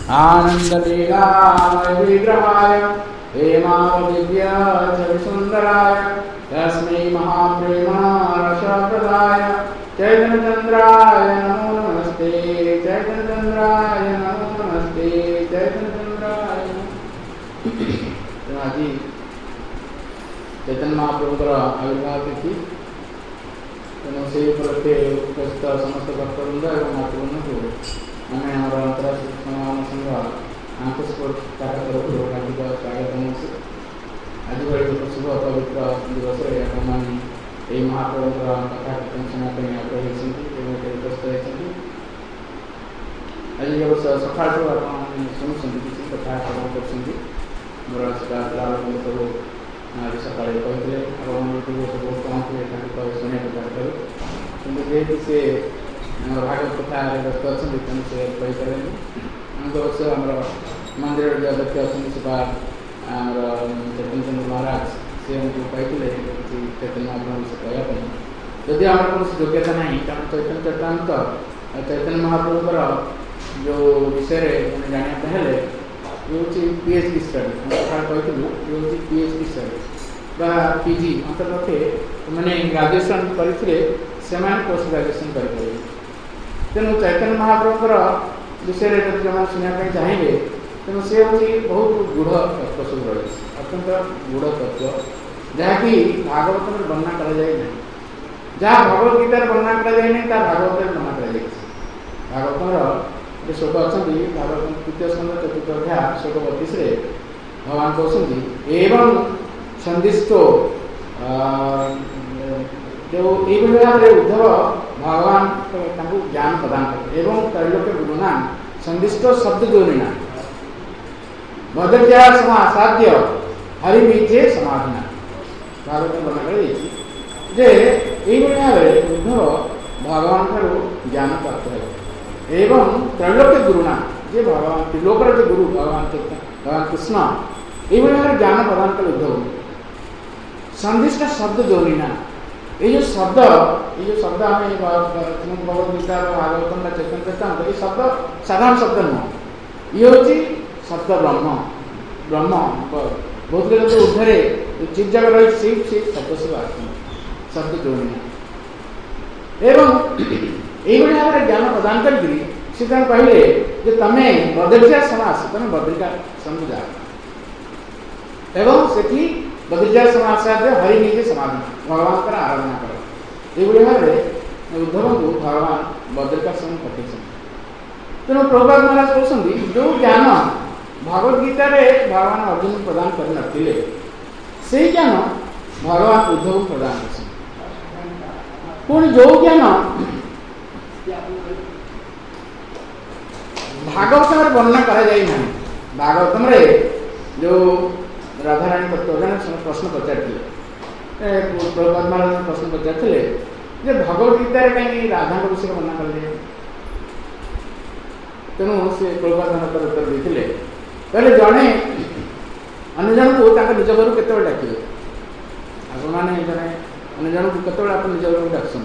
आनन्दलीलामय विग्रहाय हेमावदिव्यचरिसुन्दराय तस्मै महाप्रेमारसप्रदाय चैतन्यचन्द्राय नमो नमस्ते चैतन्यचन्द्राय नमो नमस्ते चैतन्यचन्द्राय। आज चैतन्य महाप्रभुଙ୍କର आविर्भाव तिथि तेणु से उपलक्षे उपस्थित समस्त भक्तवृंद एवं मातृवृंद को आम आम अंतर्राष्ट्रीय समागम संघ आंकुशपुर शाखा तरफ हार्दिक स्वागत जनाऊँ। आज भाई शुभ पवित्र दिवस यही महाप्रभुर कथा कीर्तन शुणापी आग्रह उपस्थित होती। आज सका शुणुं किसी कथा श्रवण कर मोर लाल सब आज सका कहते आप सब पहुँचे शुणा चाहते कि जेहेतु सी भागवत कथा व्यस्त अच्छा तेणु से कहीपर वर्ष आम मंदिर जो अध्यक्ष अच्छा आम चैतन्य चंद्र महाराज सी हमको कही चैतन्य महाप्रभु से कहवाई जदि आम कौन योग्यता ना कारण चैतन्य चैतन्य चैतन्य महाप्रभुर जो विषय जानापी हेल्ले ये हूँ पीएचडी स्टडी कहूँ ये हूँ पीएचडी स्टडी बा पीजी अंतर्गत मैंने ग्राजुएसन करते पोस्ट ग्राजुएसन करेंगे। तेणु चैतन्य महाप्रभुर विषय जो जो शुणापी चाहिए तेणु सी हूँ बहुत गूढ़ तत्व सब रही अत्यंत गूढ़ तत्व जहाँकि भागवत में वर्णना कराए ना जहाँ भगवद गीतार वर्णना कराए ना भागवत में वर्णना कराई भागवतर जो श्लोक अच्छा भागवत तृतीय स्कंद चतुर्थ अध्याय श्लोक 32 भगवान कहते एवं संदिष्टो जो ये भाव में उद्धव भगवान ज्ञान प्रदान करते एवं त्रैलोक्य गुरुना संदिष्ट शब्द जोड़ना मदज्ञा समासाध्य हरिमीजे समाधिना भागवत वर्णना कर भाव उद्धव भगवान ठार ज्ञान प्राप्त है एवं त्रैलोक्य गुरुना जे भगवान त्रिलोकर जो गुरु भगवान कृष्ण ये भाव ज्ञान प्रदान कर उद्धव संदिष्ट शब्द जोड़ना ये जो शब्द आम भगवद गीता भागवतम चैतन्य चैतन्य ये शब्द साधारण शब्द नुह ये हूँ शब्द ब्रह्म ब्रह्म बहुत लोग ऊर्धे चिप जगह रही से शब्द सब आस शब्द जोड़ना एवं ये भाव में ज्ञान प्रदान करी कहले जे तमें बद्रिका समास तुम बद्रिका समझ जा एवं से बद्रिका समासाध्य हरि निजे समाधि भगवान का आराधना कर ये भाव में उद्धव को भगवान बद्रिका सम पठे। तेणु प्रभुपाद महाराज कहते जो ज्ञान भगवद गीता भगवान अर्जुन प्रदान कर नथिले से ज्ञान भगवान उद्धव प्रदान कर पुणी जो ज्ञान भागवत में वर्णना करा जाए ना भागवतम जो राधाराणी तत्वज्ञान प्रश्न पचारे प्रभुपाद महाराज प्रश्न पचारे भगवद गीता कहीं राधा विषय वर्णना कर तेणु से प्रभुपाद महाराज उत्तर देते कहले जड़े अन्य जन को निज घर के डाकिए आपने जड़े अन्य जन को केत आप निज घर डाक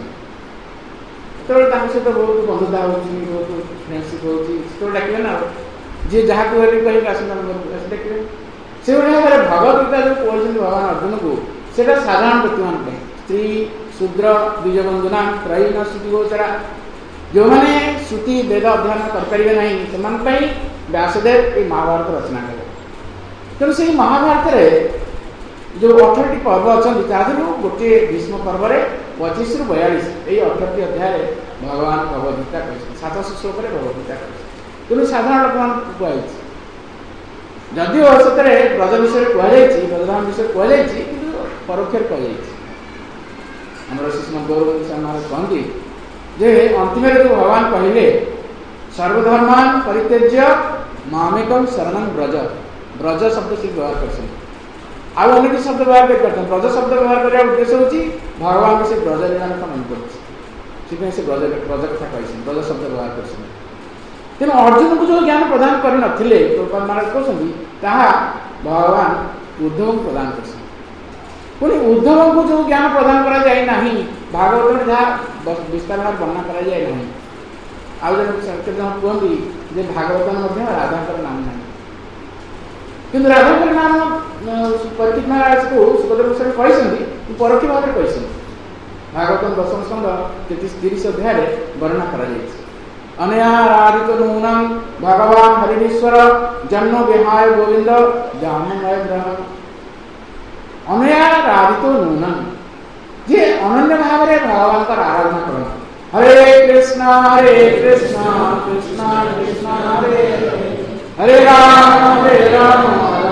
सहित बहुत बंधुता हो बहुत फ्रेंडशिप हो डाकिए ना जी जहाँ को कहे आसना डाकिए से भाव में भगवद गीता जो कहते भगवान अर्जुन को सेटा साधारण व्यक्ति मान स्त्री शूद्र द्विजबंधुना त्रयी न श्रुति गोचरा जो मैंने श्रुति वेद अध्ययन करेंगे ना से व्यासदेव ये महाभारत रचना करें। तेणु से महाभारत जो 18टी पर्व अच्छा गोटे भीष्म पर्व 25 ରୁ 42 यही 18टी अध्याय भगवान भगवद गीता कह 700 श्लोक भगवद गीता कह तेणु साधारण लोक मान कहुई जदिव से ब्रज विषय कहुई ब्रजधाम विषय कहुई कि परोक्ष कहुई आम श्रीमद गौरव महाराज कहते जे अंतिम जो भगवान कहले सर्वधर्मान परित्यज्य मामेकम शरणं ब्रज ब्रज शब्द से व्यवहार कर अनेक शब्द व्यवहार करते ब्रज शब्द व्यवहार करने उद्देश्य हूँ भगवान से ब्रज लीला कथा मन कर ब्रज कथा कही ब्रज शब्द व्यवहार कर तेणु अर्जुन को जो ज्ञान प्रदान कर नथिले प्रभुपाद महाराज कहते भगवान उद्धव को प्रदान कर पुणी उद्धव को जो ज्ञान प्रदान करा जाए ना भागवत में जहाँ विस्तार भाव वर्णना करा जाए ना आउ जन कहती जे भागवतन राधा नाम ना कि राधा नाम परीक्षित महाराज को सुखदेव गोस्वामी कहते परोक्ष भाव में कहते भागवतम दशम स्कंद 30 अध्याय वर्णना कर अनया राधित नूनम भगवान हरिश्वर जन्म विहाय गोविंद जामय ग्रहण अनया राधित नूनम जे अनन्य भाव में भगवान का आराधना करते हरे कृष्णा कृष्णा कृष्णा हरे राम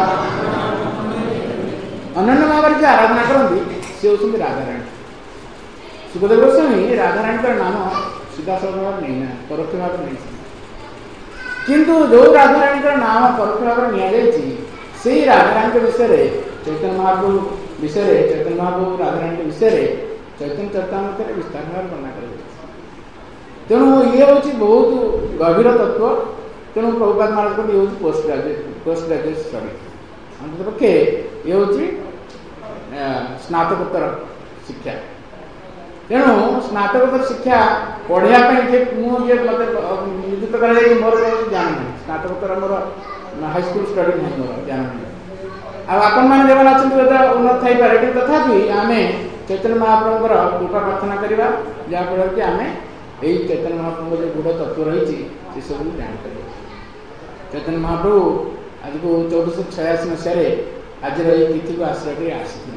अनन्य भाव में आराधना करती सी होती राधाराणी सुखदेव गोस्वामी राधाराणी का नाम सीधा सलख भाव नहीं ना परोक्ष भाव नहीं किंतु जो राधाराणी का नाम परोक्ष भाव नि राधाराणी के विषय चैतन्य महाप्रभु विषय चैतन्य महाप्रभु राधाराणी के विषय चैतन्य चरितामृत विस्तार भाव वर्णना कर तेणु ये हूँ बहुत गभीर तत्व तेणु प्रभुपाद महाराज को ये हूँ पोस्ट ग्रेजुएट स्टडी अंतपक्षे ये हूँ स्नातकोत्तर शिक्षा तेणु स्नातकोत्तर शिक्षा पढ़ाई मुझे मत नियुक्त कर मोर ज्ञान नहीं स्नातकोत्तर मोर हाईस्कूल स्टडी नहीं मोर ज्ञान नहीं आपण मैंने जो अच्छा उन्नत थी पारे कि तथापि आम चैतन्य महाप्रभुर कृपा प्रार्थना करवा जहाँफल कि आम यही चैतन्य महाप्रभु जो गूढ़ तत्व रही से सब जानते चैतन्य महाप्रभु आज को 1486 मसीह आज तिथि को आश्रय कर आसी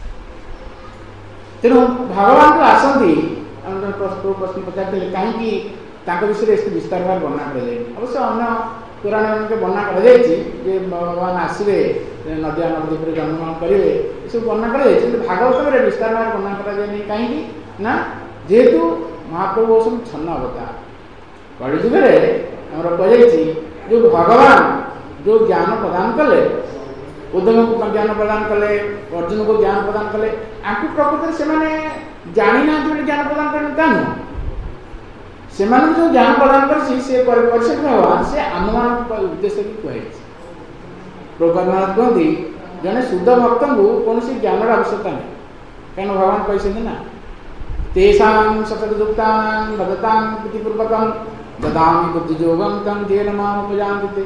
तेणु भगवान को आसती प्रश्न पचार कहीं विषय इस विस्तार भाव वर्णना कर अवश्य अन्य पुराण के वर्णना कर भगवान आसवे नदिया नवद्वीप जन्मग्रहण करेंगे ये सब वर्णना कर भागवत में विस्तार भाव वर्णना कराए कहीं ना जेहेतु महाप्रभु हूँ छन्न अवतार कलिजुग कही जो भगवान जो ज्ञान प्रदान कले उद्धव को ज्ञान प्रदान कले अर्जुन को ज्ञान प्रदान कले आपको प्रकृति से जानी ना ज्ञान प्रदान करने का नुह से जो ज्ञान प्रदान कर भगवान से आम मान उद्देश्य भी कहुई प्रभुपाद महाराज कहते जड़े शुद्ध भक्त को कौन ज्ञान आवश्यकता नहीं कहीं भगवान कहते ना तेषां सततयुक्तानां भजतां प्रीतिपूर्वकं ददामि बुद्धियोगं तं येन मामुपजान्ति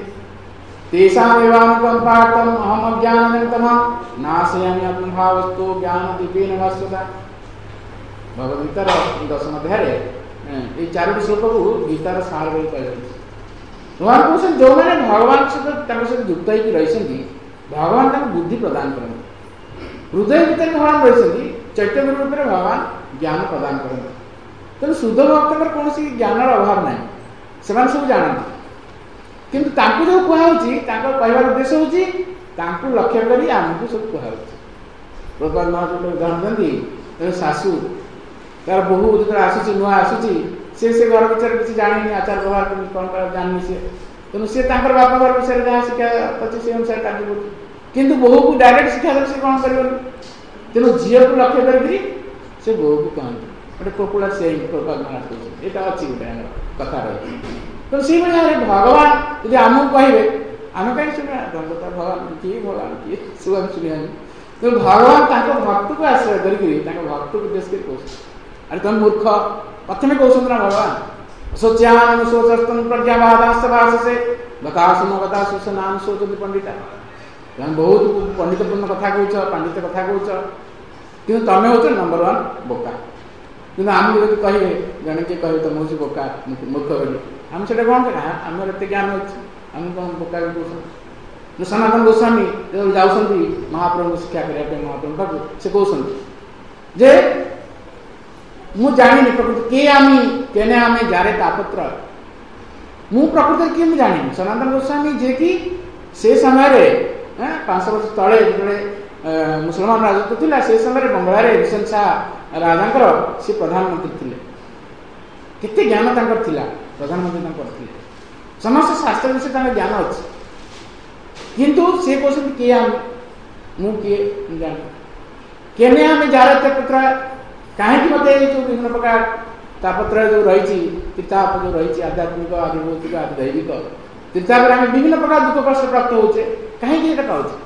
तेषामेवानुकम्पार्थम् अहमज्ञाननिर्तमं नाशयामि आत्मभावस्तु ज्ञानदीपेन भास्वता भगवद्गीतार 10 अध्याय ये 4 श्लोक को गीतार सार बोली कहते भगवान जो मैंने भगवान सहित युक्त होकर रही भगवान बुद्धि प्रदान करते हृदय भीतर भगवान रही चैतन्य रूप में भगवान ज्ञान प्रदान करते तेणु शुद्ध भक्त कौन ज्ञान अभाव ना से सब जानते किंतु जो कहुच्छी कहबार उद्देश्य हूँ लक्ष्य कर आमको सब कहुच्छे प्रभुपाद महाराज उदाहरण देती शाशु तार बहु जो आसूँ नुआ आसूँ से घर विचार किसी जानी आचार व्यवहार कौन कर जानी सी तेणु सी बापा घर विषय जहाँ शिक्षा अच्छे से अनुसार कार्य कर किंतु बहु को डायरेक्ट शिक्षा देते सी कौन कर तेणु झील को लक्ष्य करी से बहु को कहते गोटे पपुलर से प्रभुपाद महाराज कहते यहाँ अच्छी गोटे कथा रही तो सी भाई भगवान यदि आमको कहे आम कहीं शुणा भगवान किए सब आम शुणानी तो भगवान भक्त को आश्रय कर भक्त को उद्देश्य कर अरे तुम मूर्ख प्रथम कहते ना भगवान सोच्यान सोचस्तम प्रज्ञावादास से गतासु से नाम सोचती पंडिता तुम बहुत पंडितपूर्ण कथा कौच पंडित कथा कौच कि तुम हो नंबर 1 बोका कि आम जो कहे जड़े किए कहे तुम हूँ बोका मूर्ख बोली आम से कौन कर आम एत ज्ञान अच्छे आम कौन बोका कौन सनातन गोस्वामी जो जाऊँगी महाप्रभु शिक्षा करने महाप्रभु पाक से कहते जे मु जानी प्रकृति किए आमी केने आमे जारे तापत्र मु प्रकृति किए मुझे जानी सनातन गोस्वामी जे कि से समय 500 वर्ष तले जो मुसलमान राजत्व थिला से समय बंगलार ऋषभ शाह राजा सी प्रधानमंत्री थिले केते ज्ञान तांकर थिला प्रधानमंत्री तांकर थिले समस्त शास्त्र विषय तांकर ज्ञान अच्छे किंतु से कहते किए आम मु किए जानी केने आमे जारे तापत्र कहीं मत जो विभिन्न प्रकार तापत्र जो रही तीर्थाप जो रही आध्यात्मिक आधिभौतिक आधिदैविक तीर्थाप आम विभिन्न प्रकार दुख कष्ट प्राप्त होचे कहीं पाचे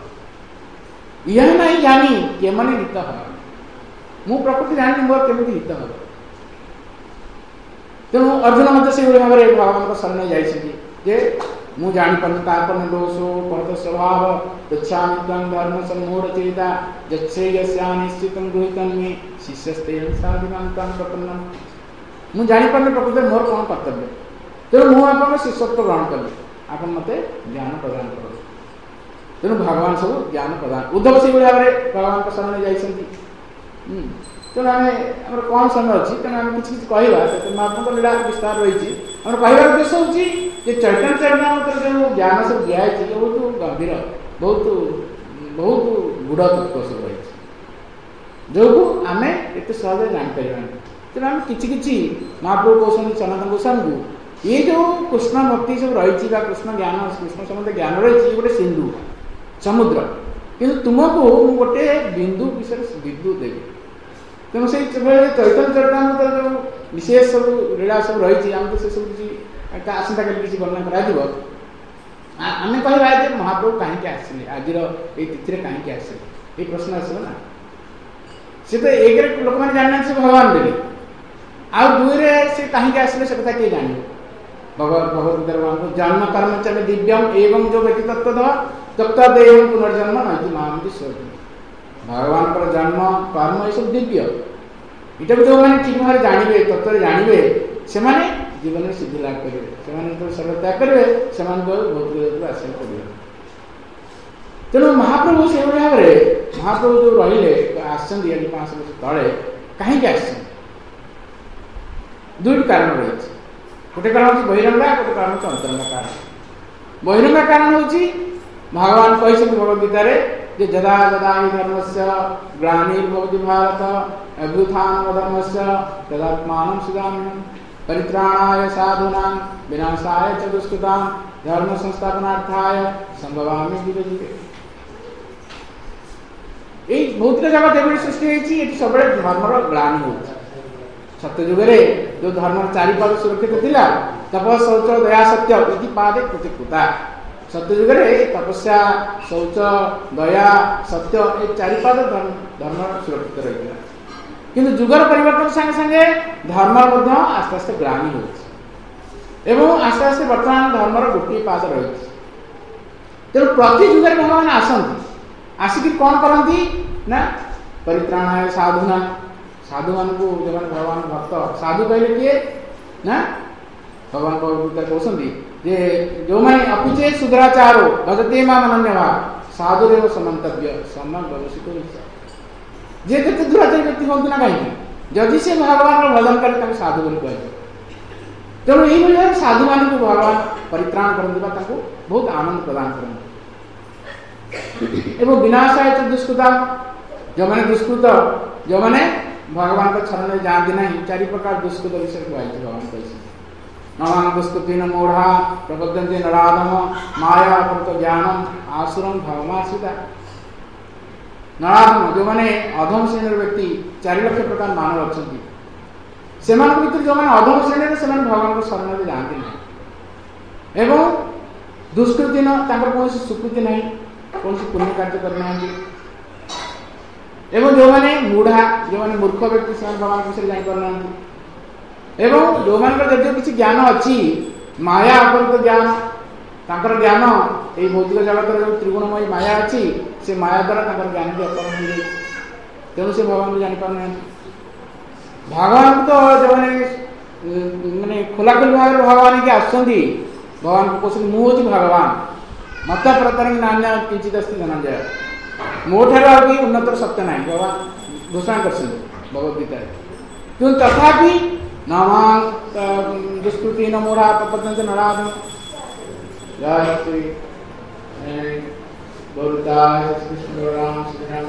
यह नहीं जानी के मैंने हित हम मु प्रकृति जानी मोर केमी हित हम तेणु अर्जुन मत से भाव में भगवान शरण जाइए मु जापारे तापन दोषो बहुत स्वभाव गच्छामि त्वं धर्म सम्मूढ़चेता यश्रेयस्यानिश्चितं गृहीतं मे शिष्यस्तेन साधिमान्तं प्रपन्नम् मु जापारे प्रकृत मोर कौन कर्तव्य तेणु मु आप शिष्यत्व ग्रहण कली आप मत ज्ञान प्रदान कर तेणु भगवान सब ज्ञान प्रदान उद्धव से भाव में भगवान शरण जाइए तेणु आम कौन समय अच्छी तेणु आम कि कहवा महात्मा लीला विस्तार रही आम कहवार उद्देश्य हूँ चैतन्य चरितामृत जो ज्ञान सब दिखाई बहुत गंभीर बहुत बहुत गुड़ तत्व सब रही जो आम एत सहज जापर तेणु आम कि महाप्रभु कहते सनातन गोस्वामी को ये जो कृष्ण भक्ति सब रही कृष्ण ज्ञान कृष्ण संबंध ज्ञान रही गोटे सिंधु समुद्र कि तुमको गोटे बिंदु विषय बिंदु देवी तेणु से चैतन्य चरितामृत जो विशेष सब लीला सब रही आम तो से सब किसी आसंता कल किसी वर्णना करा आम कहवा महाप्रभु कहीं आसिले आज तिथि कहीं आसिले ये प्रश्न आसो ना सी तो एक लोक मैंने जाना से भगवान देवी आउ दुई से कहीं आसिले से कथा किए जान भगवत भगवान जन्म कर्म चले दिव्यम एवं जो व्यक्ति तत्व तत्व पुनर्जन्म नहीं महामती स्वर्ग भगवान पर जन्म कर्म ये सब दिव्य इटा जो मैंने ठीक भाव जानवे तत्व जानवे से जीवन में सिद्धि लाभ करेंगे जो सर्व त्याग करेंगे से भौतिक जगत को आश्रय करेंगे तेणु महाप्रभु से भाव में महाप्रभु जो रही आज 500 वर्ष तले कहीं दुईट कारण रही गोटे कारण हूँ बहिरंगा गोटे कारण हूँ अंतरंगा कारण बहिरंगा कारण हूँ भगवान कहते भगवदगीता जे जदा जदा हि धर्म से ग्लानिर्भवति भारत अभ्युत्थान धर्म से तदात्मानं सृजाम्यहम् परित्राणाय साधूनां विनाशाय च दुष्कृतां धर्म संस्थापनार्थाय संभवामि युगे युगे ये भौतिक जगत एवं सृष्टि होती सब धर्मर ग्लानि हो सत्ययुगे जो धर्म चारिपाद सुरक्षित थिला तप शौच दया सत्य इति पादे प्रतिकृता सत्ययुगे तपस्या शौच दया सत्य ये चारिपाद धर्म सुरक्षित रही किंतु जुगर परिवर्तन संगे संगे धर्म आस्ते आस्ते ग्लानि हो आस्ते आस्ते बर्तमान धर्मर गोटे पाद रही तेणु प्रति जुगे भगवान आसती आसिक कौन करती ना परित्राणाय साधुना साधु मान को जो भगवान भक्त साधु कहले किए ना भगवान कहते जे जो मैंने अपिचे सुधराचारो भजते माम अनन्यवा साधुरेव समन्तव्य सम्मान भविष्य जे केते दुराचारी व्यक्ति हूँ ना कहीं जदि से भगवान भजन करे साधु बोली कहे तेणु ये साधु मान को भगवान परित्राण करते बहुत आनंद प्रदान करते विनाशाय च दुष्कृता जो मैंने दुष्कृत जो मैंने भगवान को शरण में जाती नहीं 4 प्रकार दुष्कृत विषय कहते भगवान कहते नवान दुष्कृतिन मूढ़ा प्रबद्धन्ते नराधम माया अकृत ज्ञानम आसुरम भवमाश्रिता नराधम जो मैंने अधम श्रेणी व्यक्ति 4 लाख प्रकार मानव अच्छा से भर जो मैंने अधम श्रेणी से भगवान को शरण में जाती नहीं एवं दुष्कृति कौन सुकृति नहीं कौन पुण्य कार्य करना एवं जो मैंने मूढ़ा जो मैंने मूर्ख व्यक्ति से भगवान विषय जापारना एवं जो मान जदि किसी ज्ञान अच्छी माया अपरित ज्ञान तांकर ज्ञान ये भौतिक जगत जो त्रिगुणमयी माया अच्छी से माया द्वारा ज्ञान भी अपहरण हो जाए तेणु से भगवान को जापार भगवान तो जो मैंने खोलाखोली भाव में भगवान के आसुँच भगवान को कहते मुझे भगवान मत प्रतर नान्य किंचित अस्ति धनंजय मो ठार उन्नतर सत्य ना भगवान घोषणा कर भगवदगीता क्यों तथापि नाम दुष्कृति न मूढ़ा प्रपद्यन्ते नराधम जय श्री गौरताय कृष्ण बलराम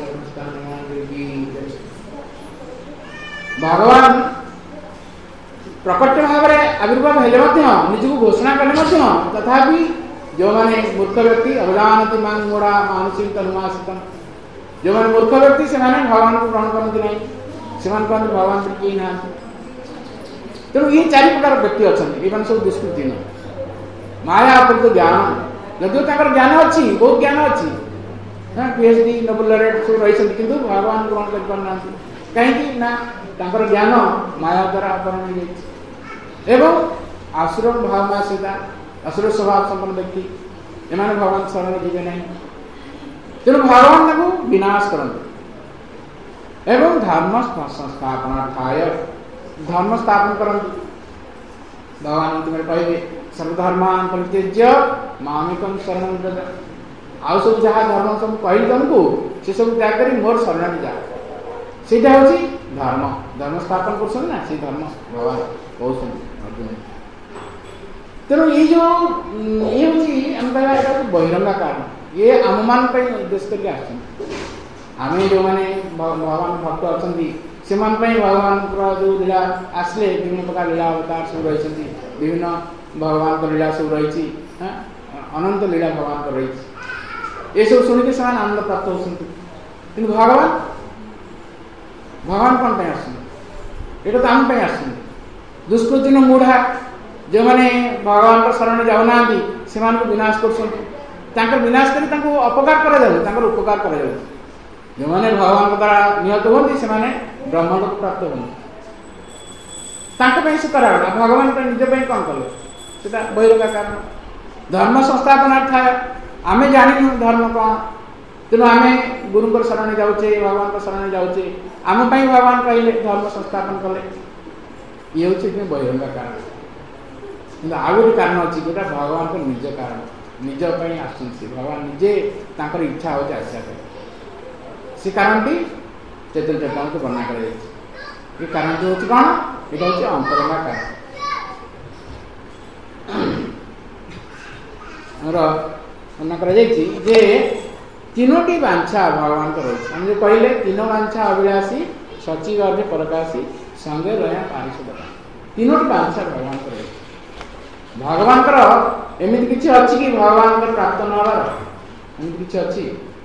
भगवान प्रकट भाव में आविर्भाव हेले निजक घोषणा कले तथापि जो मैंने मूर्ख व्यक्ति अवजानती मांग मूढ़ा मानसिक तनुमासितम जो मैंने मूर्ख व्यक्ति से भगवान को ग्रहण करती नहीं से भगवान पर किए ना तेणु ये 4 प्रकार व्यक्ति अच्छा ये सब दुष्कृति न माया अपरित ज्ञान जदिव ज्ञान अच्छी बहुत ज्ञान अच्छी हाँ PhD नोबेल लॉरेट सब रही किंतु भगवान ग्रहण कर कहीं ना ज्ञान माया द्वारा अपहरण हो एवं आसुर भाव आसीता आसुर स्वभाव संपन्न व्यक्ति एमाने भगवान शरण जीवे नहीं तेणु भगवान को विनाश करते एवं धर्म संस्थापनार्थाय धर्म स्थापन करते भगवान अंतिम कहे सर्वधर्मान परित्यज्य मामेकं शरणं व्रज आउ सब जहाँ धर्म सब कही तुमको से सब त्याग कर मोर शरण जा सीटा हूँ धर्म धर्म स्थापन कर धर्म भगवान कहते अर्जुन तेणु ये जो ये हूँ बहिरंगा कारण ये आम मान उद्देश्य करके आम जो मैंने भगवान भक्त अच्छा से भगवान जो लीला आसले विभिन्न प्रकार लीला अवतार सब रही विभिन्न भगवान लीला सब रही अनंत लीला भगवान रही ये सब शुणिक से आनंद प्राप्त होती कि भगवान भगवान कौन पे आम दुष्कृति मूढ़ा जो मैंने भगवान शरण जाऊना से विनाश कर विनाश कर अपकार कर उपकार कर जो मैंने भगवान द्वारा निहत होती से ब्रह्मलोक प्राप्त होती से करागला भगवान निज कौन कले से बहिरंगा कारण धर्म संस्थापनार्थ आमे जानी धर्म कौन तेणु आम गुरु शरण जाऊे भगवान शरण जाऊे आम भगवान कहले धर्म संस्थापन कले ये हूँ बहिरंगा कारण कि आउ गोटे कारण अच्छी जोटा भगवान को निज कारण निज आसुँच भगवान निजे तांकर इच्छा हो आसा से कारण चैतन्य चैतन्य को वर्णना कर कारण हूँ कौन ये हूँ अंतरंगा कारण वर्णना कर तीनोटी वांछा भगवान को रही हम जो कहले तीन वांछा अभिलाषी सचिव अर्घ्य परकाशी संगे रहा पारिषद तीनोटी वांछा भगवान को रही भगवान एमती किसी अच्छी कि भगवान प्राप्त न हबार एमती किसी अच्छी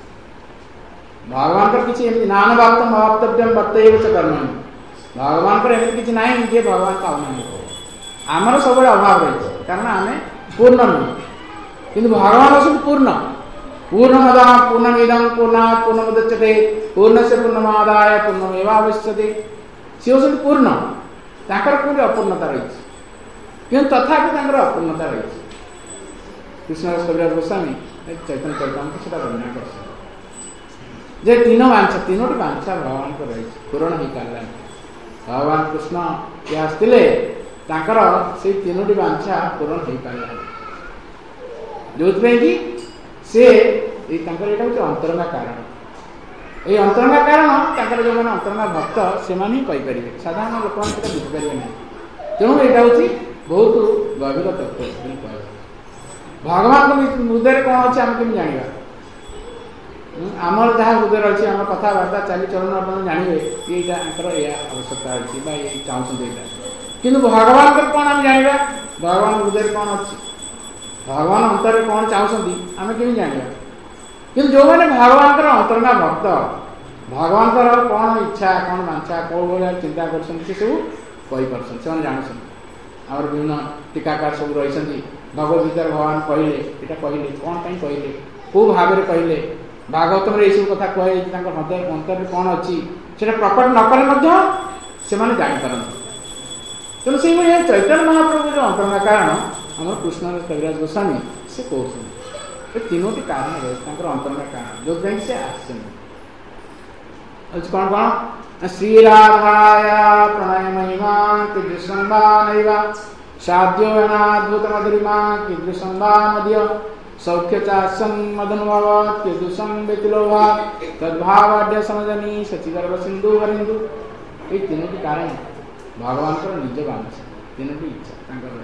भगवान किसी एमती नान वाप्तम अवाप्तव्यम वर्तयेव च कर्मणि भगवान एमती किसी ना जे भगवान पाऊना आमर सब अभाव रही कारण आम पूर्ण नुह किंतु भगवान सब पूर्ण पूर्णमद पूर्णमिदं पूर्णात् पूर्णमुदच्यते पूर्णस्य पूर्णमादाय पूर्णमेवावशिष्यते सी हूँ पूर्ण ताकर कोई अपूर्णता रही किंतु तथापि अपूर्णता रही कृष्णदास कविराज गोस्वामी चैतन्य चरितामृत से वर्णना कर तीन वांछा तीनोटी वांछा भगवान को रही पूरण हो पारा भगवान कृष्ण ये आसते से तीनोटी वांछा पूरण हो पारा जो कि से यहाँ हूँ अंतरंगा कारण ये अंतरंगा कारण जो मैंने अंतरंगा भक्त से ही कहीपर साधारण लोक बुझीपारे ना तेणु यहाँ हूँ बहुत गभीर तत्व भगवान हृदय कौन अच्छे आम कमी जाना आमर जहाँ हृदय अच्छी आम कथबार्ता चालीचलन आप जानवे ये आवश्यकता अच्छी चाहते कि भगवान कौन आम जाना भगवान हृदय कौन अच्छी भगवान अंतर कौन चाहते आम कमी जाना कि जो मैंने भगवान अंतरंगा भक्त भगवान कौन इच्छा कौन वांछा कौन भाया चिंता कर सब कहीपर से जानते आम विभिन्न टीकाकार सब रही भगवदगीता भगवान कहले यहाँ कहले कौन कहले कौ भाव में कहले भागवतम ये सब कथा कहे हृदय अंतर कौन अच्छी से प्रकट न कले से जापर तेणु से चैतन्य महाप्रभु जो अंतरंगा कारण आम कृष्णदास कविराज गोस्वामी से कहते तीनोटी कारण रही अंतरंगा कारण जो से आसे कौन कौन श्रीराधाया प्रणय महिमा कीदृशं वा नैव साध्यो अनाद्भुत मधुरिमा कीदृशं वा मध्य सौख्य चास्यं मदनुभव कीदृशं व्यतिलोभा तद्भावाढ्य समजनी सचिगर्भ सिंधु वरिंदु ये तीनोटी कारण भगवान निज वांछा तीनोटी इच्छा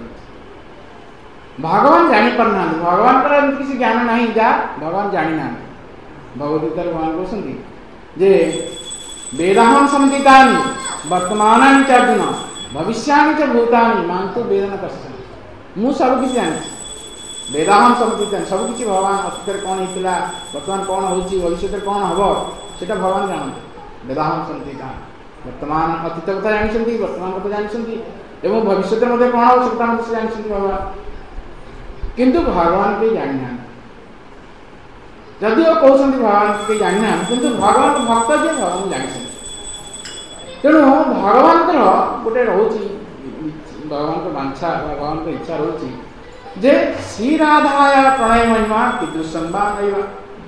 भगवान जापर ना भगवान किसी ज्ञान ना जहाँ भगवान जानी ना भगवदगीता भगवान कहते जे वेदाहं समतीतानि वर्तमानानि च अर्जुन भविष्यानि च भूतानि मां तु वेद न कश्चन मु सब किसी जानी वेदाहं समतीतानि सब किसी भगवान अतीत कौन होता वर्तमान कौन हो भविष्य कौन हम से भगवान जानते वेदाहं समतीतानि वर्तमान अतीत कथा जानते वर्तमान कथा जानते एवं भविष्य कौन हो से जानते भगवान किंतु भगवान के जानी ना जदि कहते भगवान के जानी ना किंतु भगवान भक्त जे भगवान जानी तेणु भगवान गोटे रोच भगवान को बांछा भगवान को इच्छा रोची जे श्री राधाया प्रणय महिमा कीदृशं वा नैव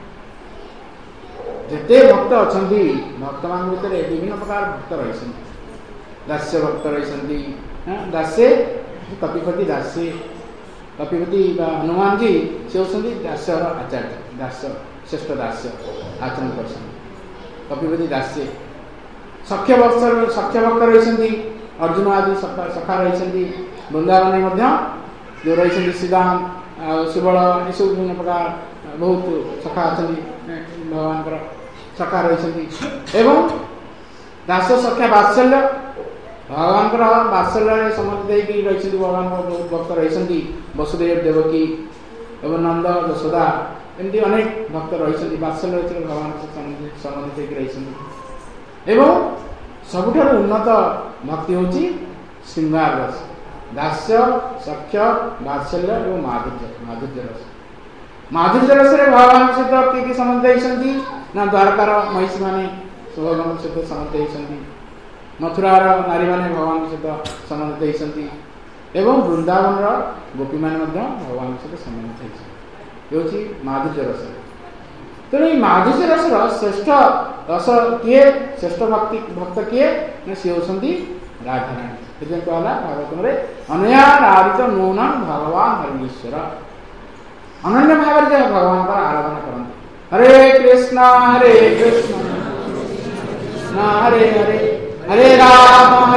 जेते भक्त अछंती भक्त मान भितर विभिन्न प्रकार भक्त रही दास्य भक्त रही दास्य कपिपति दास्य कपिपति हनुमान जी से होती दास्य आचार्य दास्य श्रेष्ठ दास्य आचरण कर कपिपति दास्य सख्य भक्त रही अर्जुन आदि सखा रही वृंदावन जो रही श्रीराम सुबल ये सब विभिन्न प्रकार बहुत सखा अच्छा भगवान सखा रही एवं दास सख्या बात्सल्य भगवान बात्सल्य समर्पित रही भगवान बहुत भक्त रही वसुदेव देवकी एवं नंद यशोदा एमती अनेक भक्त रही बात्सल्य भगवान संबंधित रही एवं सबुठार उन्नत भक्ति हूँ श्रृंगार रस दास्य सख्य बात्सल्य और माधुर्य रस माधुर्य रस भगवान सहित किए संबंधित होती ना द्वारकार महिषी मैंने भगवान सहित संबंधित होती मथुरार नारी मैंने भगवान सहित संबंधित होती एवं वृंदावन गोपी मैंने भगवान सहित संबंधित होती माधुर्य रस तेणु ये माधुर्य रस श्रेष्ठ रस किए श्रेष्ठ भक्त किए सी होती राधाराणी से कहला भागवत में अनया राधित नूनम भगवान हरीश्वर अनन्य भाव भगवान का आराधना करते हरे कृष्ण हरे हरे हरे राम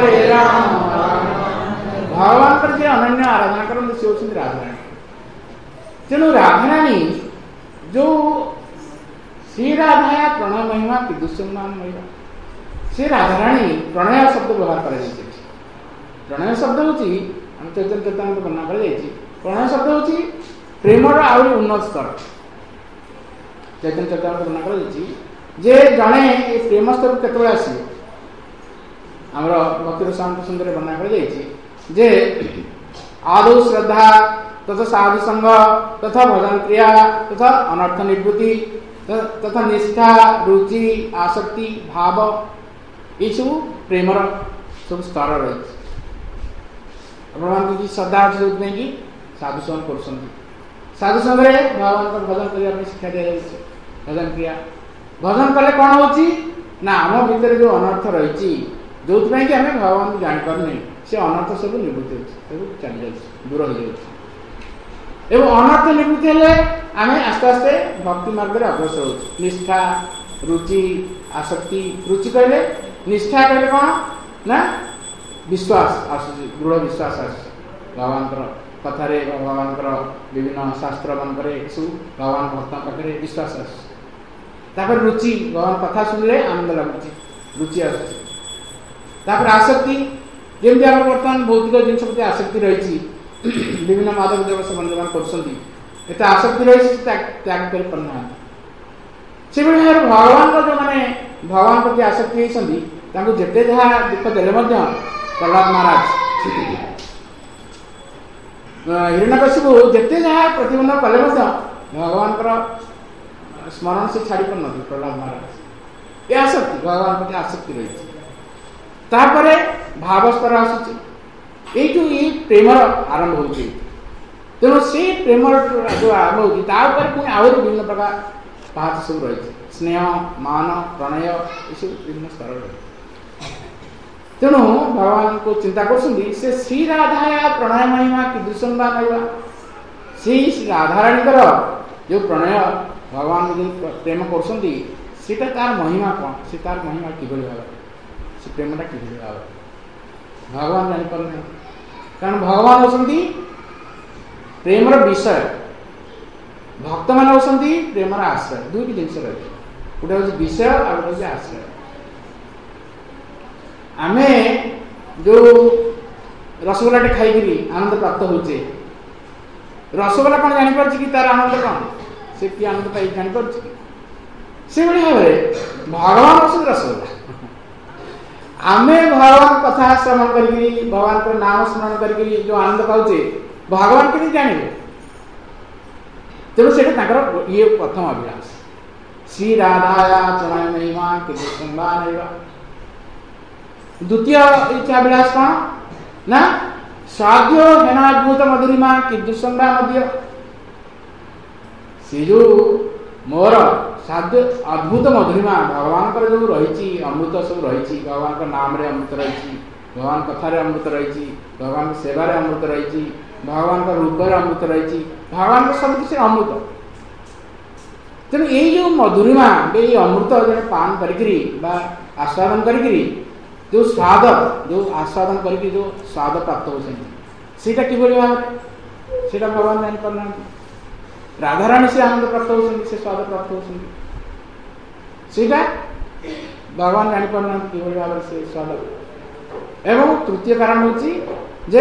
भगवान पर जो अनन्य आराधना करते से होती राधाराणी तेणु राधाराणी जो श्री राधाया प्रणय महिमा कीदृशं वा नैव से राधाराणी प्रणय शब्द व्यवहार कर प्रणय शब्द हूँ चैतन्य चैतन्य वर्णना कर प्रणय शब्द हूँ प्रेमर आहरी उन्नत स्तर चैतन्य चैतन्य वर्णना कर जड़े प्रेम स्तर केतबेले आसो आमर भक्तिर शांत सुंदर वर्णना कर आदौ श्रद्धा तथा साधु संग तथा भजन क्रिया तथा अनर्थ निवृत्ति तथा निष्ठा रुचि आसक्ति भाव ये सब प्रेमर सब स्तर रही भगवान की श्रद्धा अच्छे जो कि साधु संग कर साधु संग भगवान को भजन करने शिक्षा दी जाए भजन क्रिया भजन कले कौन हो आम भितर जो अनर्थ रही जो कि आम भगवान को जापारे से अनर्थ सब निवृत्ति हो चली जाए दूर हो जाए एवं अनर्थ निवृत्ति हेले आम आस्ते आस्ते भक्ति मार्ग में अग्रसर हो निष्ठा रुचि आसक्ति रुचि कहले निष्ठा कहले कौन ना विश्वास आस दृढ़ विश्वास आस भगवान कथार भगवान विभिन्न शास्त्र मान सब भगवान भक्त पाखे विश्वास आस रुचि भगवान कथा शुणिले आनंद लगुच रुचि आसपर आसक्ति जमी आम बर्तमान भौतिक जिन प्रति आसक्ति रही विभिन्न माधव देव संबंध कर आसक्ति रही त्याग करना से भाव भगवान जो मैंने भगवान प्रति आसक्ति होती जिते जहाँ दुख देले प्रहलाद महाराज हिरण्यकशिपु जिते जहाँ प्रतिबंध कले भगवान स्मरण से छाड़ी पार न प्रहलाद महाराज ये आसक्ति भगवान प्रति आसक्ति रही तापर भाव स्तर आसूँ ये प्रेमर आरंभ हो तेणु से प्रेमर जो आरंभ होता पुणी आहरी विभिन्न प्रकार पाठ सब रही स्नेह मान प्रणय ये सब विभिन्न स्तर रही तेणु भगवान को चिंता कर श्री राधाया प्रणय महिमा कीदृशं वा नैव श्री राधाराणीकर जो प्रणय भगवान प्रेम कर तार महिमा कौन से तार महिमा कि भाव से प्रेमटा कि भाव भगवान जापारे कारण भगवान होती प्रेमर विषय भक्त मान होती प्रेमर आश्रय दुईट जिनस रही गोटे हूँ विषय आ गए हूँ आश्रय आम जो रसगोल्ला खाई आनंद प्राप्त होचे रसगोल्ला कौन जापर कि तार आनंद कौन से कि आनंद पाई जापर से भाव में भगवान होती रसगोल्ला आमे भगवान कथा श्रवण कर भगवान को नाम स्मरण कर जो आनंद पाचे भगवान के जानवे तेणु से ये प्रथम अभिलाष श्री राधाया प्रणय महिमा कीदृशं वा नैव द्वितीय इच्छा अभिलाष कौन ना स्वाद्य हेनाद्भुत मधुरिमा कीदृशंगा मध्य से जो मोर साध्य अद्भुत मधुरिमा भगवान जो रही अमृत सब रही भगवान नाम रे अमृत रही भगवान कथार अमृत रही भगवान सेवार अमृत रही भगवान रूप अमृत रही भगवान सब किसी अमृत तेणु यही जो मधुरिमा ये अमृत जो पान करी आस्वादन करी जो स्वाद जो आस्वादन करके जो स्वाद प्राप्त होता कि भाव से भगवान जापार राधाराणी से आनंद प्राप्त होती से स्वाद प्राप्त होती भगवान जापार कि भाव से स्वाद एवं तृतीय कारण होचे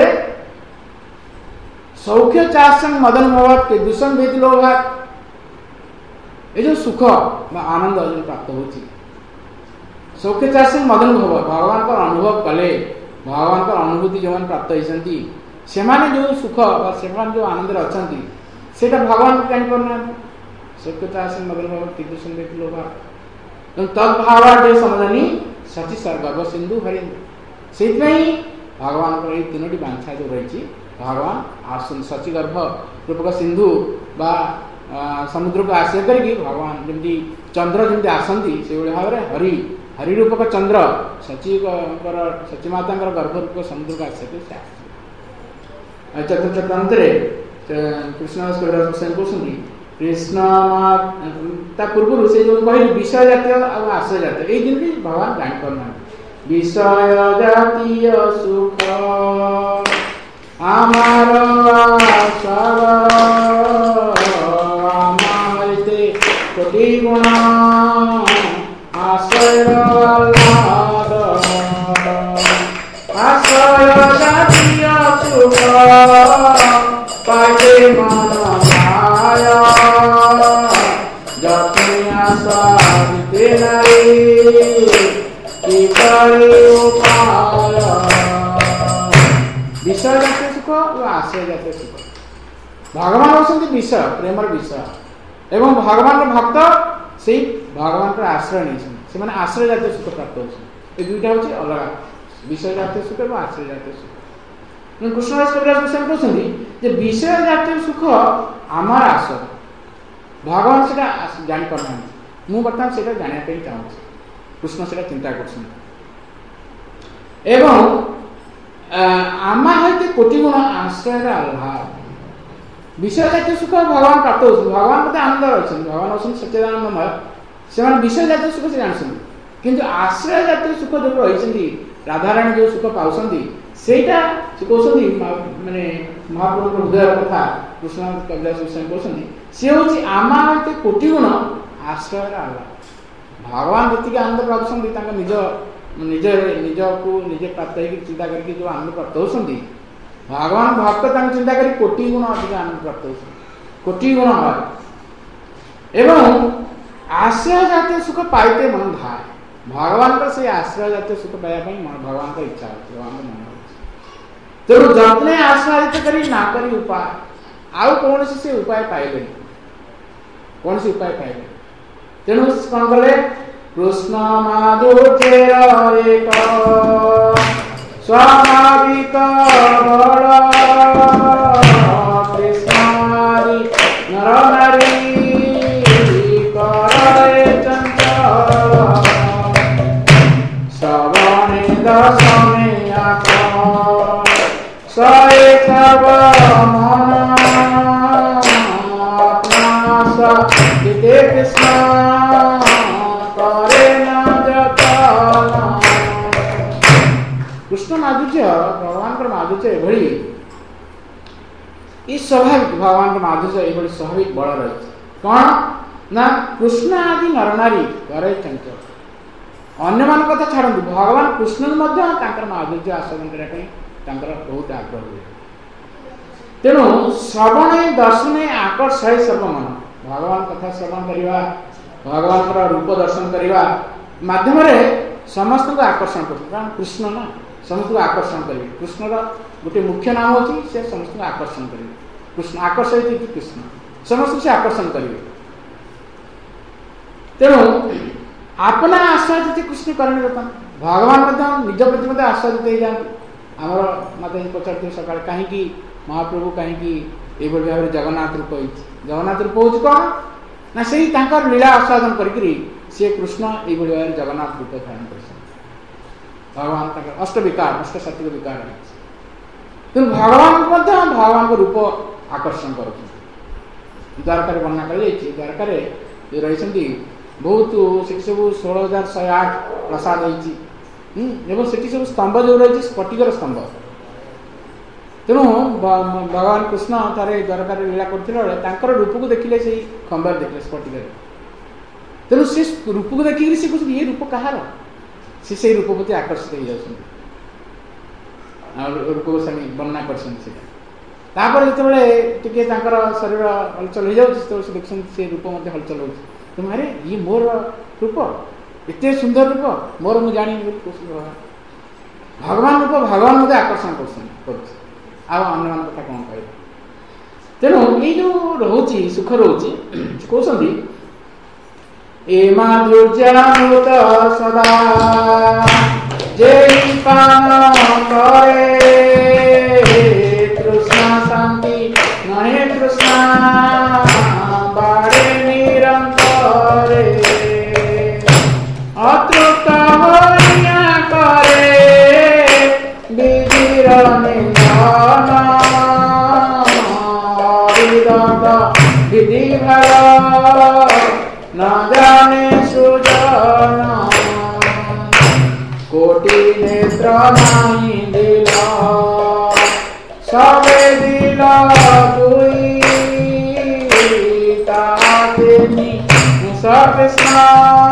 सौख्य चाषं मदन मोहत के दूषण भेद लोभात ये जो सुख आनंद जो प्राप्त होची सौख्य चाषं मदन भव भगवान का अनुभव कले भगवान का अनुभूति जो प्राप्त होती से जो सुख से जो आनंद अच्छा से भगवान को जापार सौख्य चाषं मदन भव के दूषण भेद लोभात तद्भाव जो समझनी सची गर्भ सिंधु हरिंदु से भगवान को तीनोटी बांछा जो रही भगवान आसन सचिगर्भ रूपक सिंधु बा समुद्र को आश्रय करके भगवान जमी चंद्र जमी आसती से भाव में हरि हरि रूपक चंद्र सची माता गर्भ रूपक समुद्र को आश्रय कर चतुर्थ अंतरे कृष्ण कहते कृष्ण पूर्व से जो कहली विषय जातीय और आश्रय जातीय ये दिन भगवान जापार विषय जातीय सुख आमार आमारिते कोटि गुण आश्रय आश्रय जातीय सुख पाइते मन माया जतने आश्रिते नारी विषय जातीय सुख और आश्रय जातीय सुख भगवान होती विषय प्रेम विषय एवं भगवान भक्त से भगवान आश्रय नहीं आश्रय जातीय सुख प्राप्त होती दुईटा हूँ अलग विषय जातीय सुख और आश्रय जातीय सुख कृष्णदास कविराज गोस्वामी कहते विषय जातीय सुख आमार आश्रय भगवान से जापार ना मुझे बर्तमान से जानापी चाहूँगी कृष्ण से चिंता कर आमा होते कोटि गुण आश्रय अल्लाह विषय जातीय सुख भगवान प्राप्त हो भगवान मत आनंद अच्छे भगवान अच्छे सच्चिदानंदमय से विषय जातीय सुख से जानते किंतु आश्रय जातीय सुख जो रही राधाराणी जो सुख पाँच से कहते माने महाप्रभु हृदय कथा कृष्ण कविराज गोस्वामी कहते सी हूँ आमा होते कोटि गुण आश्रय अल्लाह भगवान जी आनंद प्राप्त निज निज निज को निजे प्राप्त चिंता करके जो आनंद प्राप्त होती भगवान भक्त चिंता कर कोटि गुण अधिक आनंद प्राप्त हो कोटि गुण एवं आश्रय जातीय सुख पाइते मन धाय भगवान का से आश्रय जातीय सुख पाइबा भगवान का इच्छा होती भगवान का मन हो तेणु जतने आश्रय करी ना करी उपाय आउ कौन से उपाय पाइबे कौन से उपाय पाइबे तेणु कौन कले कृष्ण माधुर्य एक स्वाभाविक बल कृष्णारी नर नारी करे चंचल श्रवणे दशमे आख सए सर्व मन आत्मा सते कृष्ण कृष्ण माधुर्य भगवान का माधुर्य एभली ये स्वाभाविक भगवान का माधुर्य ये स्वाभाविक बल रही कौन ना कृष्ण आदि नर नारी करे चंचल अन्य मान कथा छाड़ू भगवान कृष्ण माधुर्य आस्वादन करने बहुत आग्रह हुए तेणु श्रवणे दर्शने आकर्षय सर्वमन भगवान कथा श्रवण करवा भगवान का रूप दर्शन करने मध्यम समस्त को आकर्षण कर कृष्ण ना समस्त को आकर्षण करेंगे कृष्ण गोटे मुख्य नाम अच्छी से समस्त को आकर्षण करेंगे कृष्ण आकर्षित कृष्ण समस्त से आकर्षण करेंगे तेणु अपना आस्वादित कृष्ण करेंगे भगवान निज प्रति आस्वादित हो जाते आमर मत पचार सका कहीं महाप्रभु कहीं ये भाव में जगन्नाथ रूप हो जगन्नाथ रूप हूँ कौन ना से लीला आस्वादन करी सी कृष्ण ये भाव में जगन्नाथ रूप धारण कर भगवान अष्ट विकार अष्ट सात्विक विकार तेणु भगवान भगवान को रूप आकर्षण कर द्वारकार वर्णना कर द्वारकार रही बहुत से सब 16,108 प्रसाद होती से सब स्तंभ जो रही स्फटिकर स्तंभ तेणु भगवान कृष्ण थे द्वारकार लीला कर रूप को देखिले से खंबार देखिले स्फटिकर तेणु से रूप को देखिए सी कहते ये रूप कहार से रूप प्रति आकर्षित हो जाती रूप गोस्वामी वर्णना कर जो शरीर हलचल हो जाए देखते से रूप हलचल हो तुम्हारे ये मोर रूप एत सुंदर रूप मोर मुझे जानी भगवान रूप भगवान मत आकर्षण कर कथा कौन कह तेणु ये जो रोचे सुख रोचे कहते ए माधुर्यामृत सदा जय पान करे तृष्णा शांति नहे तृष्णा बारे निरंतर अतृप्त होइया करे विधिर निंदन विधि भर न जाने सुजन कोटि नेत्र नहीं दिला सबे दिला दुई ताते मुसा कृष्णा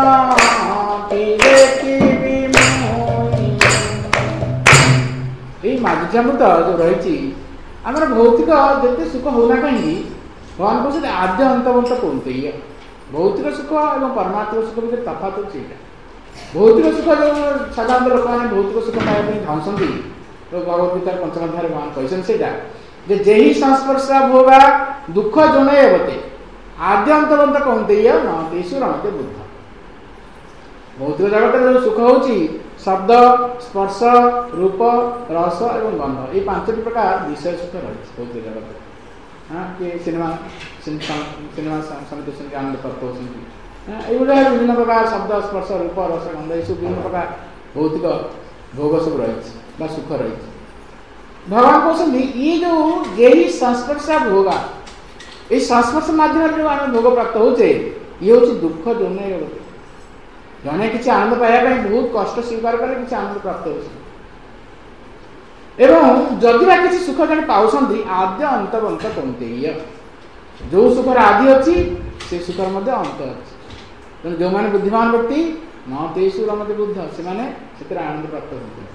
माधुर्यामृत जो रही आमर भौतिक जिते सुख होना कहीं भगवान कहते आद्य अंतवंत कौनते भौतिक सुख और परमात्मा सुख भर तफात अच्छे भौतिक सुख जो साधारण लोक मैंने भौतिक सुख पाइबा धाउंसती तो भगवदगीतार पंचम अध्याय भगवान कहते जे ही संस्पर्शा भोगा दुख जनयते आद्य अंतवंत कौनते न तेषु रमते बुद्ध भौतिक जगत जो सुख होची शब्द स्पर्श रूप रस और गंध ये 5 प्रकार विषय सुख रही भौतिक जगत हाँ किए सिनेमा समिति आनंद प्राप्त होती विभिन्न प्रकार शब्द स्पर्श रूप रस गंध ये सब विभिन्न प्रकार भौतिक भोग सब रही सुख रही भगवान कहते ये जो यही संस्पर्शा भोगा ये संस्पर्श माध्यम जो आम भोग प्राप्त होचे ये हूँ दुख जने जने किसी आनंद पाइबा बहुत कष्ट स्वीकार करे किसी आनंद प्राप्त हो जदिवा किसी सुख जन पाउछंती आद्य अंतवंत कौनते जो सुखर आदि अच्छी से सुखर मध्य अंत अच्छी तेणु जो मैंने बुद्धिमान व्यक्ति न तेषु रमते बुद्ध से आनंद प्राप्त होते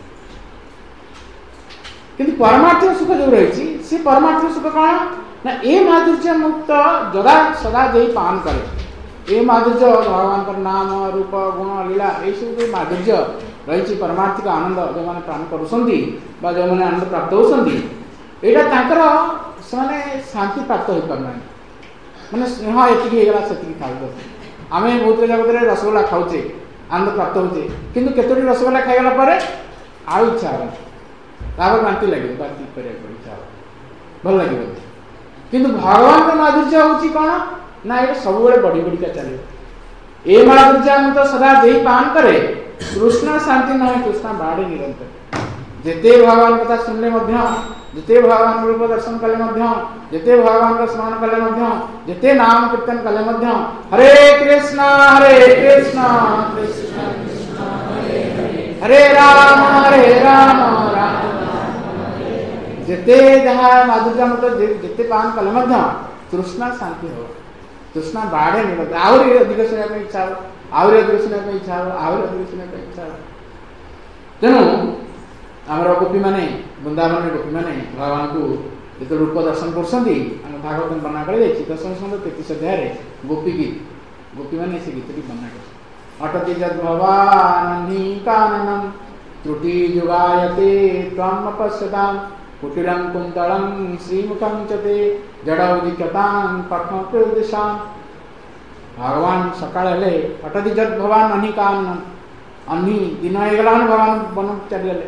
किंतु परमार्थिक सुख जो रही सी परमार्थिक सुख कौन ना ये माधुर्य मुक्त जदा सदा जे पान करे ये माधुर्य भगवान का नाम रूप गुण लीला ये सब माधुर्य रही परमार्थिक आनंद जो मैंने प्राण करुँच जो मैंने आनंद प्राप्त होती यहाँ शांति प्राप्त हो पारना मैंने हाँ ये से खाऊ आम बहुत जगत रसगोला खाऊे आनंद प्राप्त होचे किंतु केतोटी रसगोला खाईगला पर आउ इच्छा हो बांति लगे बांति करने इच्छा भल लगे किंतु भगवान का माधुर्य हूँ कौन ना ये सब बढ़ी बढ़िका चले ये माधुर्य तो सदा जे पान करे कृष्ण शांति न कृष्ण बाड़े निरंतर जिते भगवान कथा सुनले जिते भगवान रूप दर्शन कले जिते भगवान का स्मरण कले जिते नाम कीर्तन कले हरे कृष्ण कृष्ण हरे राम राम जिते जहाँ माधुर्य मतलब जिते पान कले तृष्णा शांति हो तृष्णा बाढ़े निरंतर आहरी अधिक सुनने इच्छा हो आहरी अधिक सुनने इच्छा हो आहरी अधिक सुनने इच्छा हो तेणु आमर गोपी माने वृंदावन गोपी माने भगवान को जो रूप दर्शन कर भागवत वर्णना कर 10 अध्याय गोपी गीत गोपी माने से गीत वर्णना कर अटति जद भवानी काननम त्रुटि युगायते त्वम अपश्यताम कुटिरं कुंतलं श्रीमुखं चते जड़ौदिक्यतां पद्मप्रदिशां भगवान सकाळ हेले अटति जद भगवान अन्ही कानन अन्ही दिन हो गला भगवान वन चली गले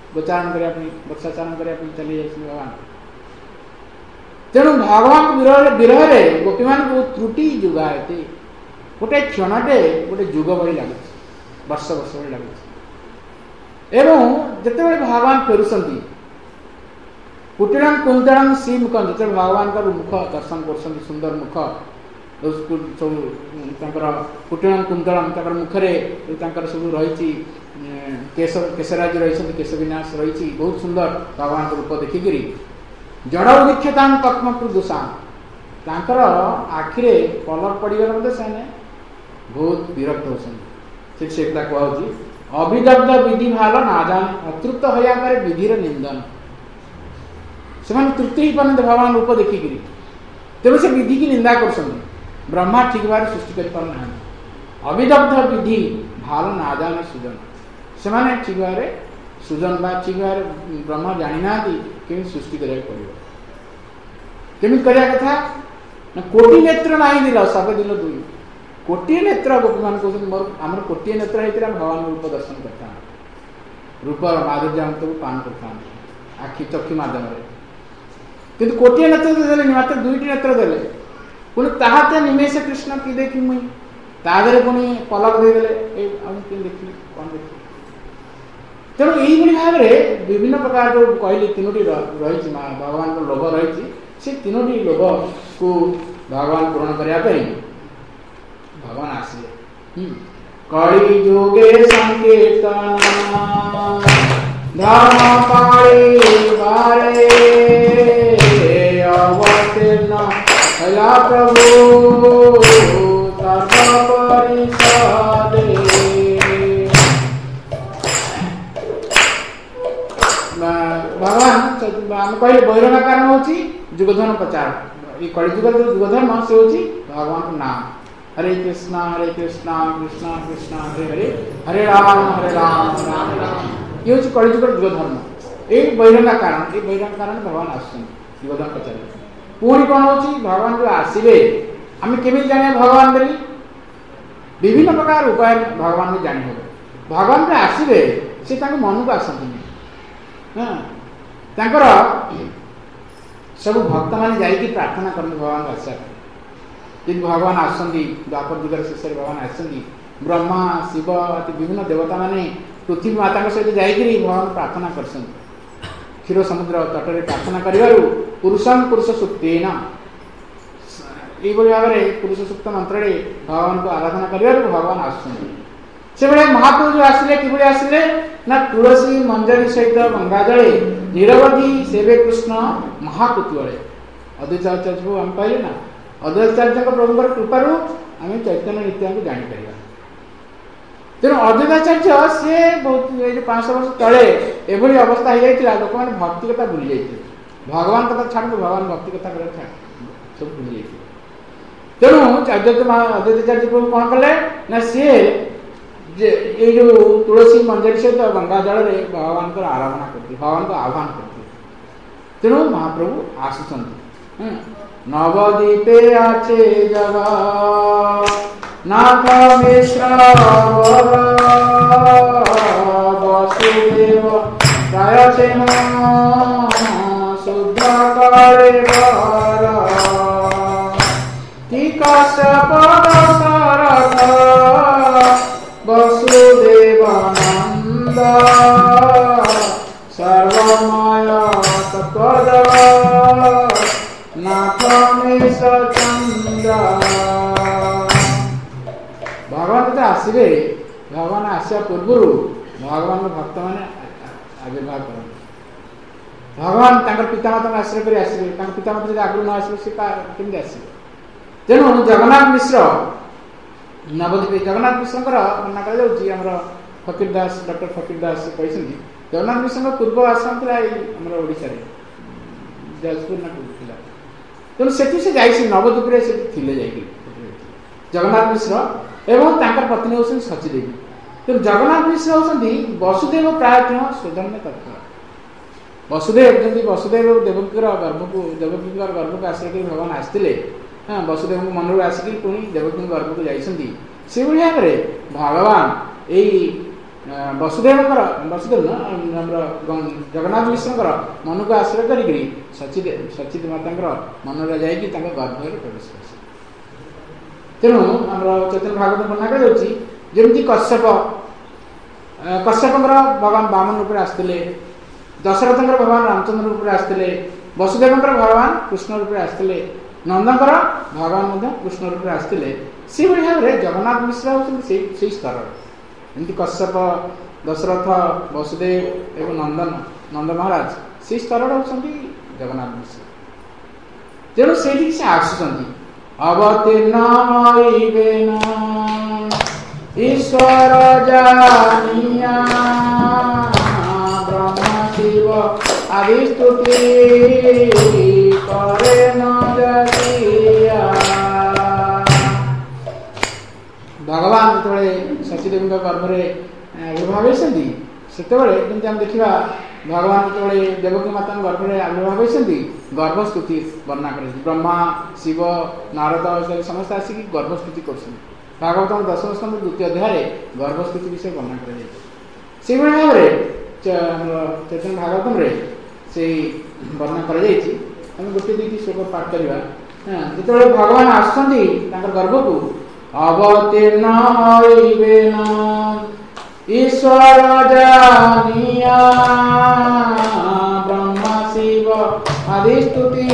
गोचारण करने वर्षाचरण करने चली जाए भगवान। तेणु भगवान विरह गोपी मान बहुत त्रुटि जुगाए गोटे क्षणटे गोटे जुग भली लगे वर्ष वर्ष भली लगे। एवं जिते भगवान फेरुंट कुटिलम कुंतलम सी मुख जो भगवान का मुख दर्शन कर सुंदर मुख सब कुटिलम कुंतलम मुखरे सब रही केशराज रही केश विन्यास रही बहुत सुंदर भगवान रूप देखिकी जड़ उदीक्षता पद्मकृदुषा आखिरे कलर पड़गला से बहुत विरक्त होती से कहूँ अभिदग्ध विधि भाल ना जान अतृप्त होया करे विधिर निंदन से तृप्ति ही पाते भगवान रूप देखिकी तेज से विधि की निंदा कर ब्रह्मा ठीक भाव सृष्टि कर अभिदग्ध विधि भाल ना जाने सुजन से ठीक भाव सुजन बा ठीक भाव ब्रह्मा जानी ना कि सृष्टि करमी करवा कथा कोटि नेत्र ना दिल सब दिल दुई कोटि नेत्र गोपी मान कहते मोर आम कोटि नेत्र होता भगवान रूप दर्शन करता रूप माधुर्य पान करता आखि चक्षु मध्यम किंतु कोटि नेत्र देले मात्र दुईटी नेत्र देले पुणी ताहाते निमेष कृष्ण कि देखी मुई तादरे पुणी पलक देदेले देखी कौन देखी तेणु यही भाव में विभिन्न प्रकार जो कहली तीनोटी रही भगवान को लोभ रही से तीनोटी लोभ को भगवान पूरण करने भगवान आसिले कली जोगे संकीर्तन धर्म पाड़ी बारे अवतीर्ण हला प्रभु तर्क परिषदे भगवान आम कहले बैरंगा कारण होची जुगधर्म प्रचार ये कलिजुग जो जुगधर्म से होची भगवान को नाम हरे कृष्णा कृष्णा कृष्णा हरे हरे हरे राम राम राम ये होची कलिजुग जुगधर्म ये बैरंगा कारण भगवान आसुन जुगधर्म प्रचार पुणी कौन होची भगवान जो आसवे आम केमी जाने भगवान बोली विभिन्न प्रकार उपाय भगवान को जानी हो भगवान जो आसवे से मन को आसती सब भक्त मैंने जाइए प्रार्थना करते भगवान आशा यदि भगवान आसती द्वापर जुगर शेष भगवान आसती ब्रह्मा शिव आदि विभिन्न देवता माने पृथ्वी माता सहित जाइए भगवान प्रार्थना कर क्षीर समुद्र तटरे प्रार्थना कर पुरुषम पुरुष सुक्तेन ये भाव में पुरुष सुक्त मंत्र भगवान को आराधना कर भगवान आसुच्च से भाई महाप्रभु जो आसिले कि आसिले ना तुलसी मंजरी सहित गंगा जले निरवधि सेवे कृष्ण महाकुतुले अद्वैताचार्य को आम कहले ना अद्वैताचार्य प्रभु कृपा आम चैतन्य नित्या को जापर तेणु अद्वैताचार्य सी बहुत 500 वर्ष तले एभली अवस्था हो जाता लोक मैंने भक्ति कथा भूली जाते भगवान कथा छाड़ भगवान भक्ति कथा सब भूली जाते तेणु अद्वैताचार्य प्रभु कौन कले ना सी ये जो तुलसी मंजरी सहित गंगा जल भगवान को आराधना करती भगवान को आह्वान करती तेणु महाप्रभु आसुचंती नवदीपे आचे जगह नाथ मिश्र वसुदेव प्रायसेन शुद्ध करे कश्यप दशरथ वसुदेवानंद सर्वमय तत्वद नाथ चंद्र भगवान तो आसवे भगवान आसा पूर्व भगवान भक्त मैंने आविर्भाव कर भगवान पितामाता आश्रय कर आसवे पितामाता जब आगु न आसवे से केमती आसवे तेणु जगन्नाथ मिश्र नवद्वीप जगन्नाथ मिश्र मना कर फकीर दास डॉक्टर फकीर दास कहते जगन्नाथ मिश्र पूर्व आश्रम था ओडिशा जाजपुर ना कौन तेणु से जाइए नवद्वीप से जगन्नाथ मिश्र एवं पत्नी होती सचीदेवी तेणु जगन्नाथ मिश्र होती वसुदेव प्रायः स्वधर्म तत्व वसुदेव जमी वसुदेव देवकी गर्भ को देवकी गर्भ को आश्रय भगवान आसते हाँ वसुदेव मन आसिक पुणी देवकी गर्भ को जाती से भाव में भगवान यही वसुदेव जगन्नाथ मिश्र मन को आश्रय करी सचिद माता मन जाकि गर्भ में प्रवेश कर तेणु आम चैतन्य भागवत वर्णना करमती कश्यप भगवान वामन रूप में आसते दशरथ भगवान रामचंद्र रूप में आसते वसुदेव भगवान कृष्ण रूप में आसते नंदकर भगवान कृष्ण रूप में आसते से भाव में जगन्नाथ मिश्र होती स्तर एमती कश्यप दशरथ वसुदेव एवं नंद महाराज से स्तर होती जगन्नाथ मिश्र तेणु से आसुँच अवतीर्ण ईश्वर जानिया ब्रह्म शिव आदि स्तुति करे न जगिया। भगवान जो शचीदेवी गर्भ में आविर्भाव होती से देखा भगवान जो देवकी माता गर्भ में आविर्भाव होती गर्भस्तुति वर्णना कर ब्रह्मा शिव नारद समस्त आसिक गर्भस्तुति कर भागवत दशम स्कंद द्वितीय अध्याय गर्भस्तुति विषय वर्णना कर भाव में चैतन्य भागवतम से वर्णना कर गोटे दुईटी श्लोक पाठ करवा जो भगवान आसुँच गर्भ को अवतीर्ण ईश्वर जानिया ब्रह्म शिव आदि स्तुति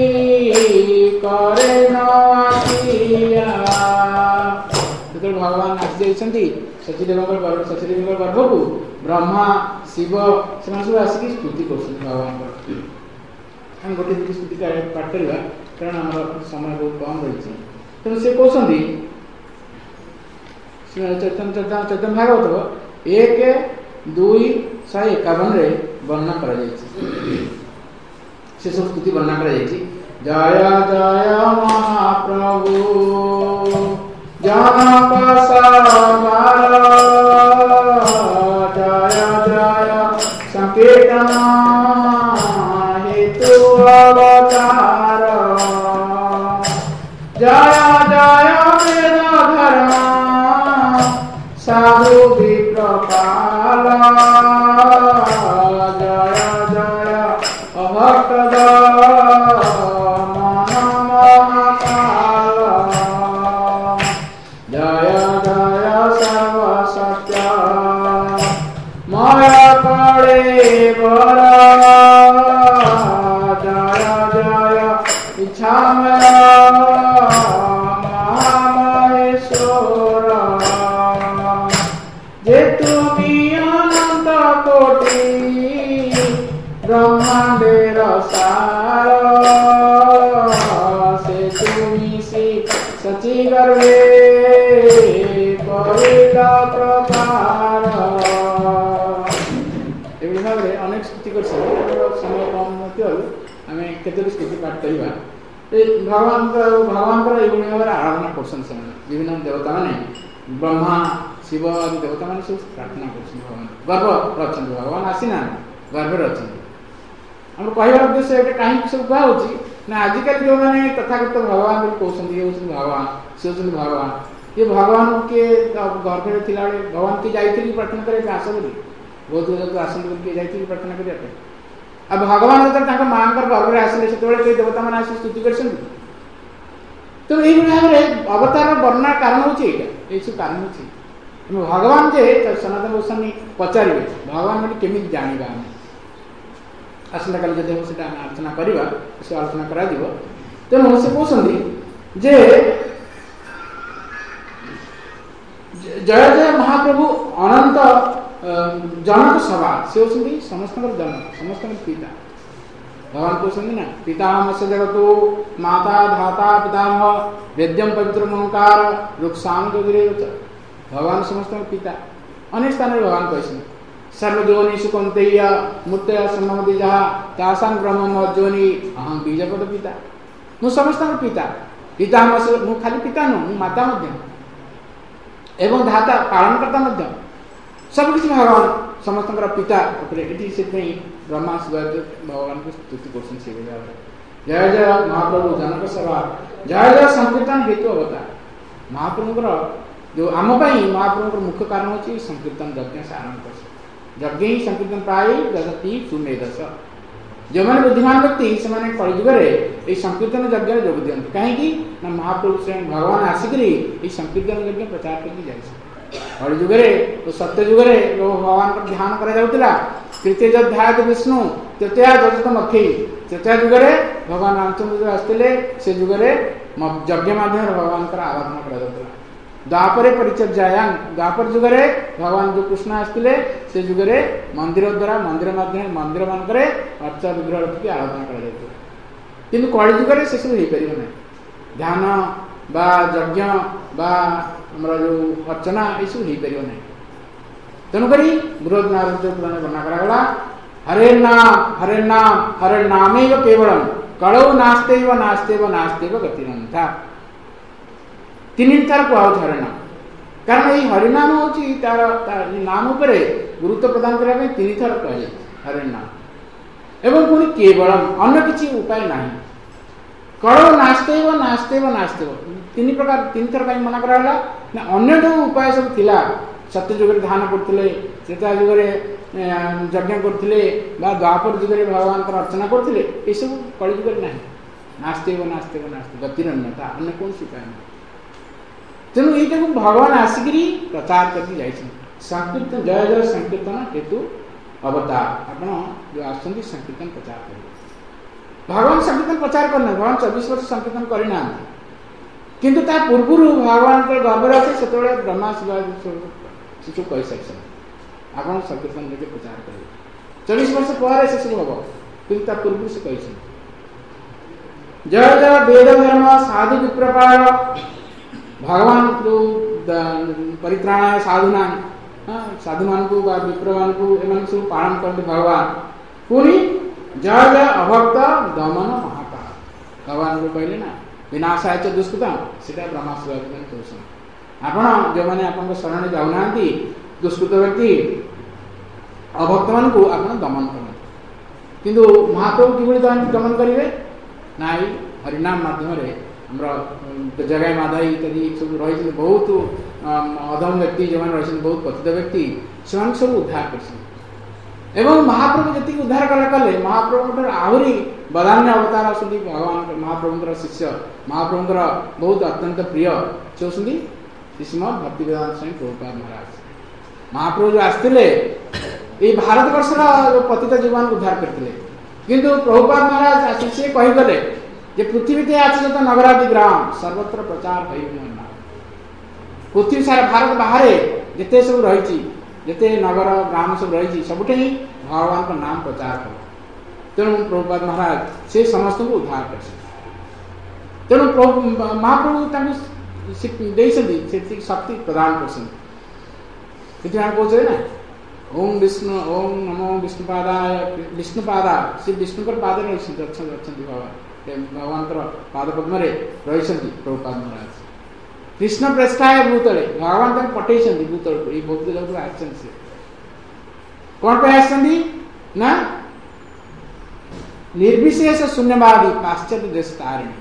करे न आसिया। जो भगवान आसी जाती शचीदेवी गर्भ को ब्रह्मा शिव से सब आसिक स्तुति कर भगवान गोटे दुटी स्तुति पाठ करवा कारण आम समय बहुत कम रही तेणु से कहते चैतन्य भागवत 1:251 वर्णना कर सब स्तुति वर्णना कर जय जय महाप्रभु जनक सागर जय जय संकीर्तन हेतु अवतार जय जय वेद धर्म साधु विप्रपाल जय जय अभक्त मन महाकाल जय जय सर्व सत्य मय करे बर जय जय इच्छामय महामहेश्वर जे तुमी अनंत कोटि ब्रह्मांडेर सार से तुमी श्री सची गर्भे करिला प्रकार एवं भाव में अनेक स्तुति कर समय कम आम केतोटी स्तुति पाठ करवा भगवान ये भाव में आराधना कर विभिन्न देवता मैंने ब्रह्मा शिव आदि देवता मैंने सब प्रार्थना कर गर्भ अच्छा भगवान आसीना गर्भ अच्छा आम कहर उद्देश्य कहीं सब कहुच्छी ना आजिकल जो मैंने तथागत भगवान कहते ये हूँ भगवान सी हूँ भगवान ये भगवान किए गर्भ में थी भगवान किए जाइए प्रार्थना करने आस बोली बहुत दूर आसत किए जाइए प्रार्थना करने आ भगवान जो माँ गर्भ में आसिले से कई देवता मैंने आस स्तुति कर तो ये भाव में अवतार वर्णना कारण हूँ ये सब कारण हूँ भगवान जे सनातन गोस्वामी पचारे भगवान मैंने केमी जाना आम आसंता काल जब से आलोचना करवा से आलोचना करा तेणु से कहते जे जय जय महाप्रभु अनंत जनक सभा से होती समस्त जनक समस्त पिता भगवान कहते ना पितामह से जगत माता धाता पितामह वेद्यम पवित्र ओंकार रुक्षाम जोगिरेव भगवान समस्त पिता अनेक स्थान भगवान कहते सर्वजोनिषु कौन्तेय मूर्तय सम्भवति जहाँ तासां ब्रह्म जोनि अहम बीजपद पिता मु समस्त पिता पितामह से मु खाली पिता नु मु माता मध्य एवं धाता पालनकर्ता मध्य सबकिछ भगवान समस्त पिता से ब्रह्मा शिव भगवान को स्तुति कर जय जय महाप्रभु जनक सभा जय जय संकीर्तन हेतु अवतार महाप्रभुर जो आम महाप्रभु मुख्य कारण होची संकीर्तन यज्ञ से आरंभ कर यज्ञ ही संकीर्तन पाई जगती सुमेधस जो मैंने बुद्धिमान व्यक्ति से कलिजुगे ये संकीर्तन यज्ञ जोग दिखते कहीं महाप्रभु स्वयं भगवान आसिक संकीर्तन यज्ञ प्रचार करके जाए कलिजुगे तो सत्य जुगे भगवान का ध्यान करा तृतीय ध्यात विष्णु तृतीय जतम अक्षी तृतीय जुगे भगवान रामचंद्र आसते से जुगे यज्ञ माध्यम भगवान का आराधना करा द्वापर परिचर्यायां द्वापर जुगे भगवान जो कृष्ण आसते से जुगे मंदिर द्वारा मंदिर माध्यम मंदिर मानक अर्चा विग्रह रखिक आराधना कर कलि जुगे से सब हो पार ना ध्यान बा यज्ञ बा जो अर्चना ये सब हो पार ना तेणुक बृहद नारद पुराण वर्णना करागला हरे नाम हरे नाम केवलम कलौ नास्तेव नास्तेव नास्तेव गतिरन्था तीन तार कह हरिनाम कारण ये हरिनाम हूँ तार नाम उपर गुरुत्व प्रदान करने तीन थर कह हरिनाम एवं पुणी केवलम अन्य किसी उपाय ना कलौ नास्तेव नास्तेव नास्तेव तीन प्रकार तीन थर कहीं मना कराला ना अन्य जो उपाय सब थिला सत्य जुगे ध्यान करते त्रेता जुगे यज्ञ करते द्वापर जुगे भगवान अर्चना करते ये सब कलि जुगे ना नास्तेव नास्तेव नास्ते गतिरन्यता अन्य कौन उपाय ना तेणु ये भगवान आसिक प्रचार करके जाए संकीर्तन जय जय संकीर्तन हेतु अवतार आप जो आसंकीर्तन प्रचार कर भगवान संकीर्तन प्रचार करना भगवान 24 वर्ष संकीर्तन करना किंतु ता पूर्व भगवान गर्भर अच्छे से ब्रह्मा शिशु कही सारी आप संकीर्तन लेके प्रचार करेंगे 24 वर्ष पर से सब हम किंतु ता पूर्व से कही जय जय वेद धर्म साधु विप्रपाल भगवान जो परित्राणाय साधुना साधु मान को विप्र मान को एम सब पालन करते भगवान पुणी जय जय अभक्त दमन महापाल भगवान को कहले ना विनाशाय च दुष्कृतम सीटा ब्रह्मास्त्र कहते आपण जो मैंने आप शरण जाऊना दुष्कृत व्यक्ति अभक्त मान को आप दमन कर किंतु महाप्रभु किभଳି दमन करेंगे ना हरिनाम माध्यम जगाई माधाई इत्यादि सब रही बहुत अधम व्यक्ति जो मैंने रही बहुत कथित व्यक्ति से सब उद्धार कर महाप्रभु जी उद्धार कले महाप्रभु आहरी बदान्य अवतार आसती भगवान महाप्रभुंर शिष्य महाप्रभुंर बहुत अत्यंत प्रिय से होती श्रीमद भक्तिवेदांत स्वामी प्रभुपाद महाराज महाप्रभु जो आसते ये भारत वर्षर पतित जीवन उद्धार करते किंतु प्रभुपाद महाराज आसी से कहीगले जे पृथ्वी ते आज जो नगरादि ग्राम सर्वत्र प्रचार हो पृथ्वी सारा भारत बाहर जिते सब रही जिते नगर ग्राम सब रही सब भगवान का नाम प्रचार हो तेणु प्रभुपाद महाराज से समस्त को उद्धार कर तेणु महाप्रभु शक्ति प्रदान कर ना ओम विष्णु ओम नमो विष्णुपादाय विष्णुपादा श्री विष्णुकर पाद रही भगवान पाद पद्म रही प्रभुपाद महाराज कृष्ण प्रेष्ठाय भूतले भगवान तक पठे भूतल भूतल कौन पे आसती ना निर्विशेष शून्यवादी पाश्चात्य देश तारिणी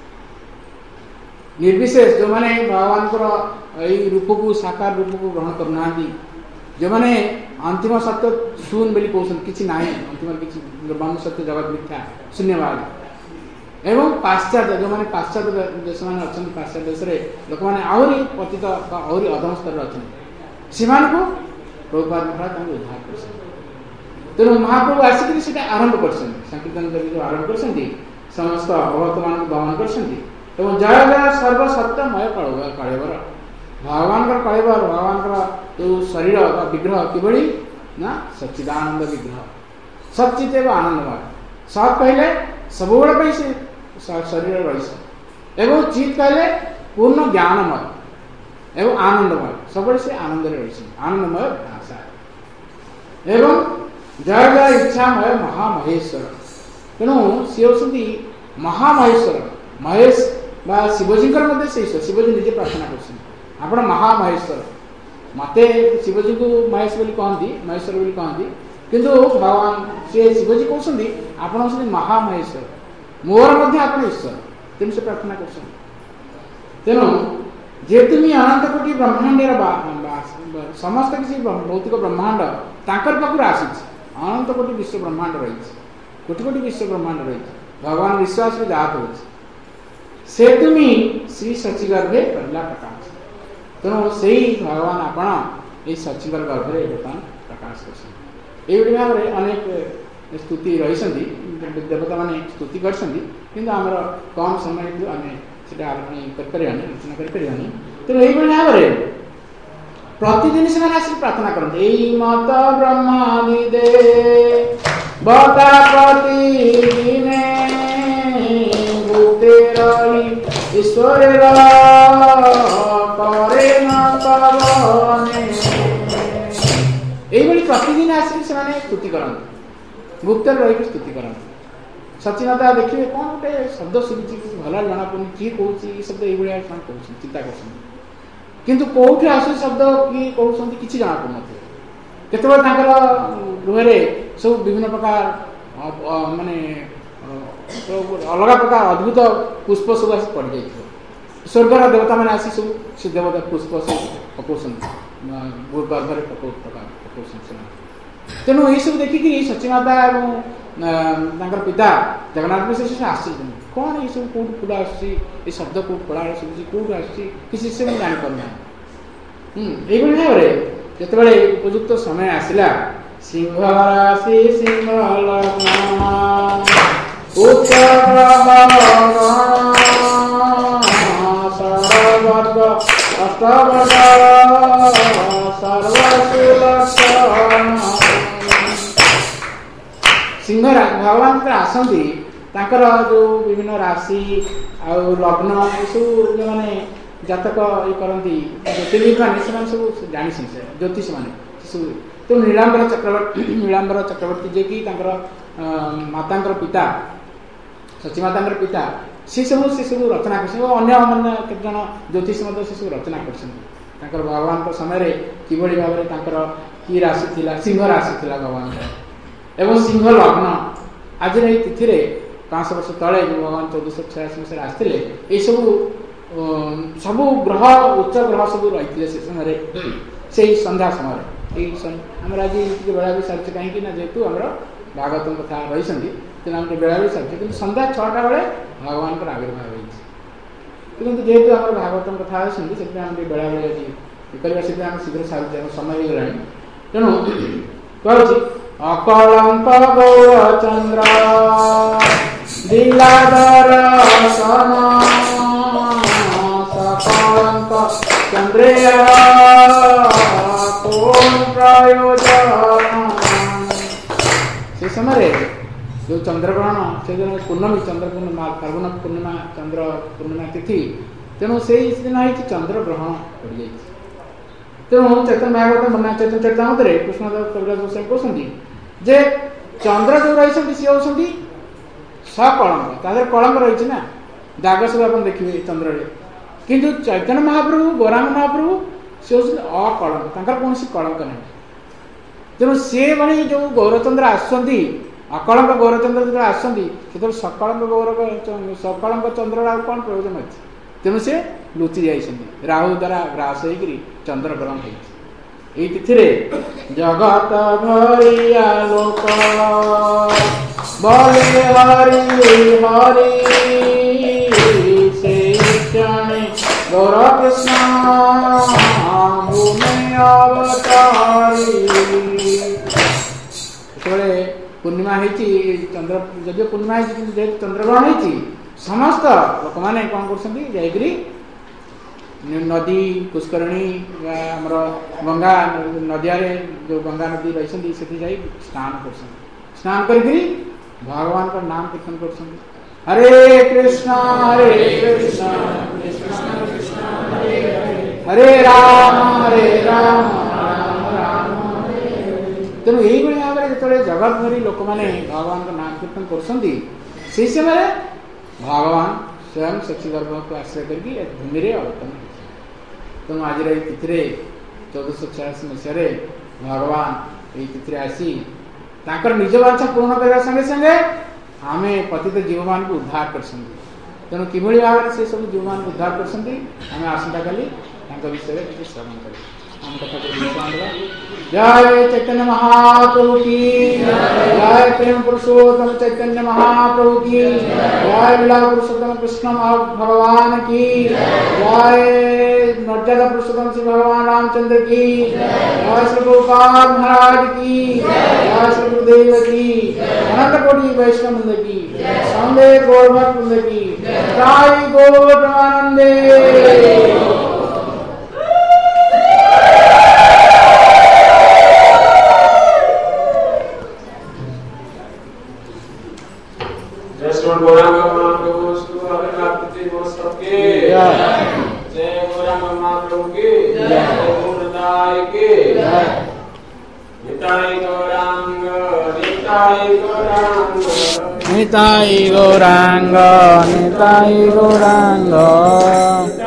निर्विशेष जो मैंने भगवान को रूप को साकार रूप को ग्रहण करना जो मैंने अंतिम सत्य शून्य बोली कहते किसी ना अंतिम किसी ब्रह्म सत्य जगत मिथ्या शून्यवादी एवं पाश्चात्य जो मैंने पाश्चात्य देश मैंने अच्छा पाश्चात्य देश में लोक मैंने आहरी पतित आहरी अधम स्तर अच्छा से प्रभुपाद महाराज उद्धार कर तेणु महाप्रभु आसिक आरंभ कर संकीर्तन जो आरंभ कर समस्त भक्त मान दमन कर जय जय सर्वसत्यमय कलेवर भगवान का कलेवर भगवान का जो शरीर विग्रह किभଳି ना सच्चिदानंद विग्रह सचित एवं आनंदमय सत कहले सब से शरीर रही एवं चित कहले पूर्ण ज्ञानमय एवं आनंदमय सब से आनंद रही आनंदमय भाषा एवं जय जय इच्छामय महामहेश्वर तेणु सी होती महामहेश्वर महेश शिवजी से शिवजी निजे प्रार्थना कर महामहेश्वर मत शिवजी को महेश बोली कहती महेश्वर बोली कहती किंतु भगवान से शिवजी कहते आप महामहेश्वर मोर आप ईश्वर तेणु से प्रार्थना कर तेणु जेहेतु मी अनंत कोटि ब्रह्मांड समस्त किसी भौतिक ब्रह्मांड तांकर पाखु आसी अनंत कोटि विश्व ब्रह्मांड रही कोटि कोटि विश्व ब्रह्मांड रही भगवान विश्वास में जात हो से तुम्हें श्री सचिगर्भे पहला प्रकाश तेणु से भगवान आपण ये सचिगर गर्भे बर्तमान प्रकाश कर भाव में अनेक स्तुति रही देवता मैंने स्तुति कर कम समय आम से आलोचना कर तेणु यही भाव में प्रतिदिन से आस प्रार्थना करते मत ब्रह्मादि दे बता प्रतिदिन भूते रही ईश्वर करे न पवने यही प्रतिदिन आसिक से स्तुति करते गुप्त रही स्तुति करते सचिनता देखिए कौन गोटे शब्द शुभुची भल जना पड़े किए कौन शब्द ये कहते चिंता कर किंतु कौटी आसु शब्द किए कहते कि जना पड़े केतवे गृह सब विभिन्न प्रकार माने अलग प्रकार अद्भुत पुष्प सब आस पड़ जाए स्वर्गर देवता मैंने आसी सब से देवता पुष्प सब पकाउन गर्भर पकाउन तेणु ये सब देखिकी सचिमाता और पिता जगन्नाथ मिश्र आश्चर्य कौन ये सब कौट फूल आस शब्द कौट कला शुभुची कौट आसी से मुझे जापना ये भाव में जिते उपयुक्त समय आसला सिंह राशि सिंह लग्न सर्वर्ग अष्टवर्ग सर्वसुलक्षण सिंह भगवान आसती जो विभिन्न राशि आ लग्न सब जो मैंने जातक ये करती ज्योतिर्विद मैंने सब जानी ज्योतिष मैंने तो नीलांबर चक्रवर्ती जे कि माता पिता सचीमाता पिता सी सब रचना कर अन्य केतजन ज्योतिष से सब रचना कर भगवान समय किभली भाव में कि राशि थी सिंह राशि थी भगवान एवं सिंह लग्न आज तिथि 500 वर्ष तले भगवान 1486 मसीह आसते ये सब ग्रह उच्च ग्रह सब रही से समय से संध्या समय आम आज बेला भी सारी कहीं जेहेतु आम भागवत कथा रही तेना बेला भी सारी कि संध्या 6टा बेले भगवान आविर्भाव होती जेहेतु आम भागवत कथा से बेला बेले आज शीघ्र सारी समय हो गला तेणु कहूँ अकलंक गौरचंद्र दिलाधर सन सकलंक चंद्रेय कौन प्रयोजन से समय जो चंद्रग्रहण से दिन पूर्णमी चंद्र पूर्णिमा फाल्गुन पूर्णिमा चंद्र पूर्णिमा तिथि तेणु से दिन चंद्र ग्रहण पड़ जाए तेणु चैतन्य भागवत मना चैतन्य चरितामृत कृष्णदेव कविराज गोस्वामी कहते जे चंद्र जो रही सी होती सकलंक तादर कलंक रही ना दाग सब आप देखिए चंद्र किंतु चैतन्य महाप्रभु गौरांग महाप्रभु सी हूँ अकलंक कौन कलंक ना तेणु सी भाई जो गौरचंद्र आसुँच अकलंक गौरचंद्र जो आसुँच से सकलंक सकलंक चंद्र कौन प्रयोजन अच्छे तेणु से लुचि जाइए राहु द्वारा ग्रास हो चंद्र ग्रहण हो तिथि जगत भरिया लोक बले हरि हरि से क्षणे गौर कृष्ण भूमि अवतारी पूर्णिमा होती चंद्र जदि पूर्णिमा होती चंद्रग्रहण होती समस्त लोक मैंने कौन कर नदी पुष्करणी आमर गंगा नदिया जो गंगा नदी रही से स्नान कर स्नान कर भगवान का नाम कीर्तन कर हरे कृष्ण हरे राम राम राम तेणु यही भाव में जो जगत भरी लोक मैंने भगवान का नाम कीर्तन कर समय भगवान स्वयं सच्चिगर्भ को आश्रय करके भूमि में अवतरण तेणु आज तिथि 1486 मसीह भगवान ये तिथि आसी निज वांछा पूर्ण करने संगे संगे आम पतित जीव मान को उद्धार कर तेणु किभଳି भाବରେ से सब जो मान उद्धार करछन्ती हमें आसंता काली तांका विषय में किछ श्रवण करी हम कथा को विश्वास करा। जय चैतन्य महाप्रभु की जय, प्रेम पुरुषोत्तम चैतन्य महाप्रभु की जय, लीला पुरुषोत्तम कृष्ण भगवान की जय, मर्यादा पुरुषोत्तम श्री भगवान रामचंद्र की जय, श्री गोपाल महाराज की जय, श्री गुरुदेव की, अनंत कोटि वैष्णव की, सौंदर्य गौरभक्त की जय, गौरवानंदे। निताई गौरांग निताई गौरांग।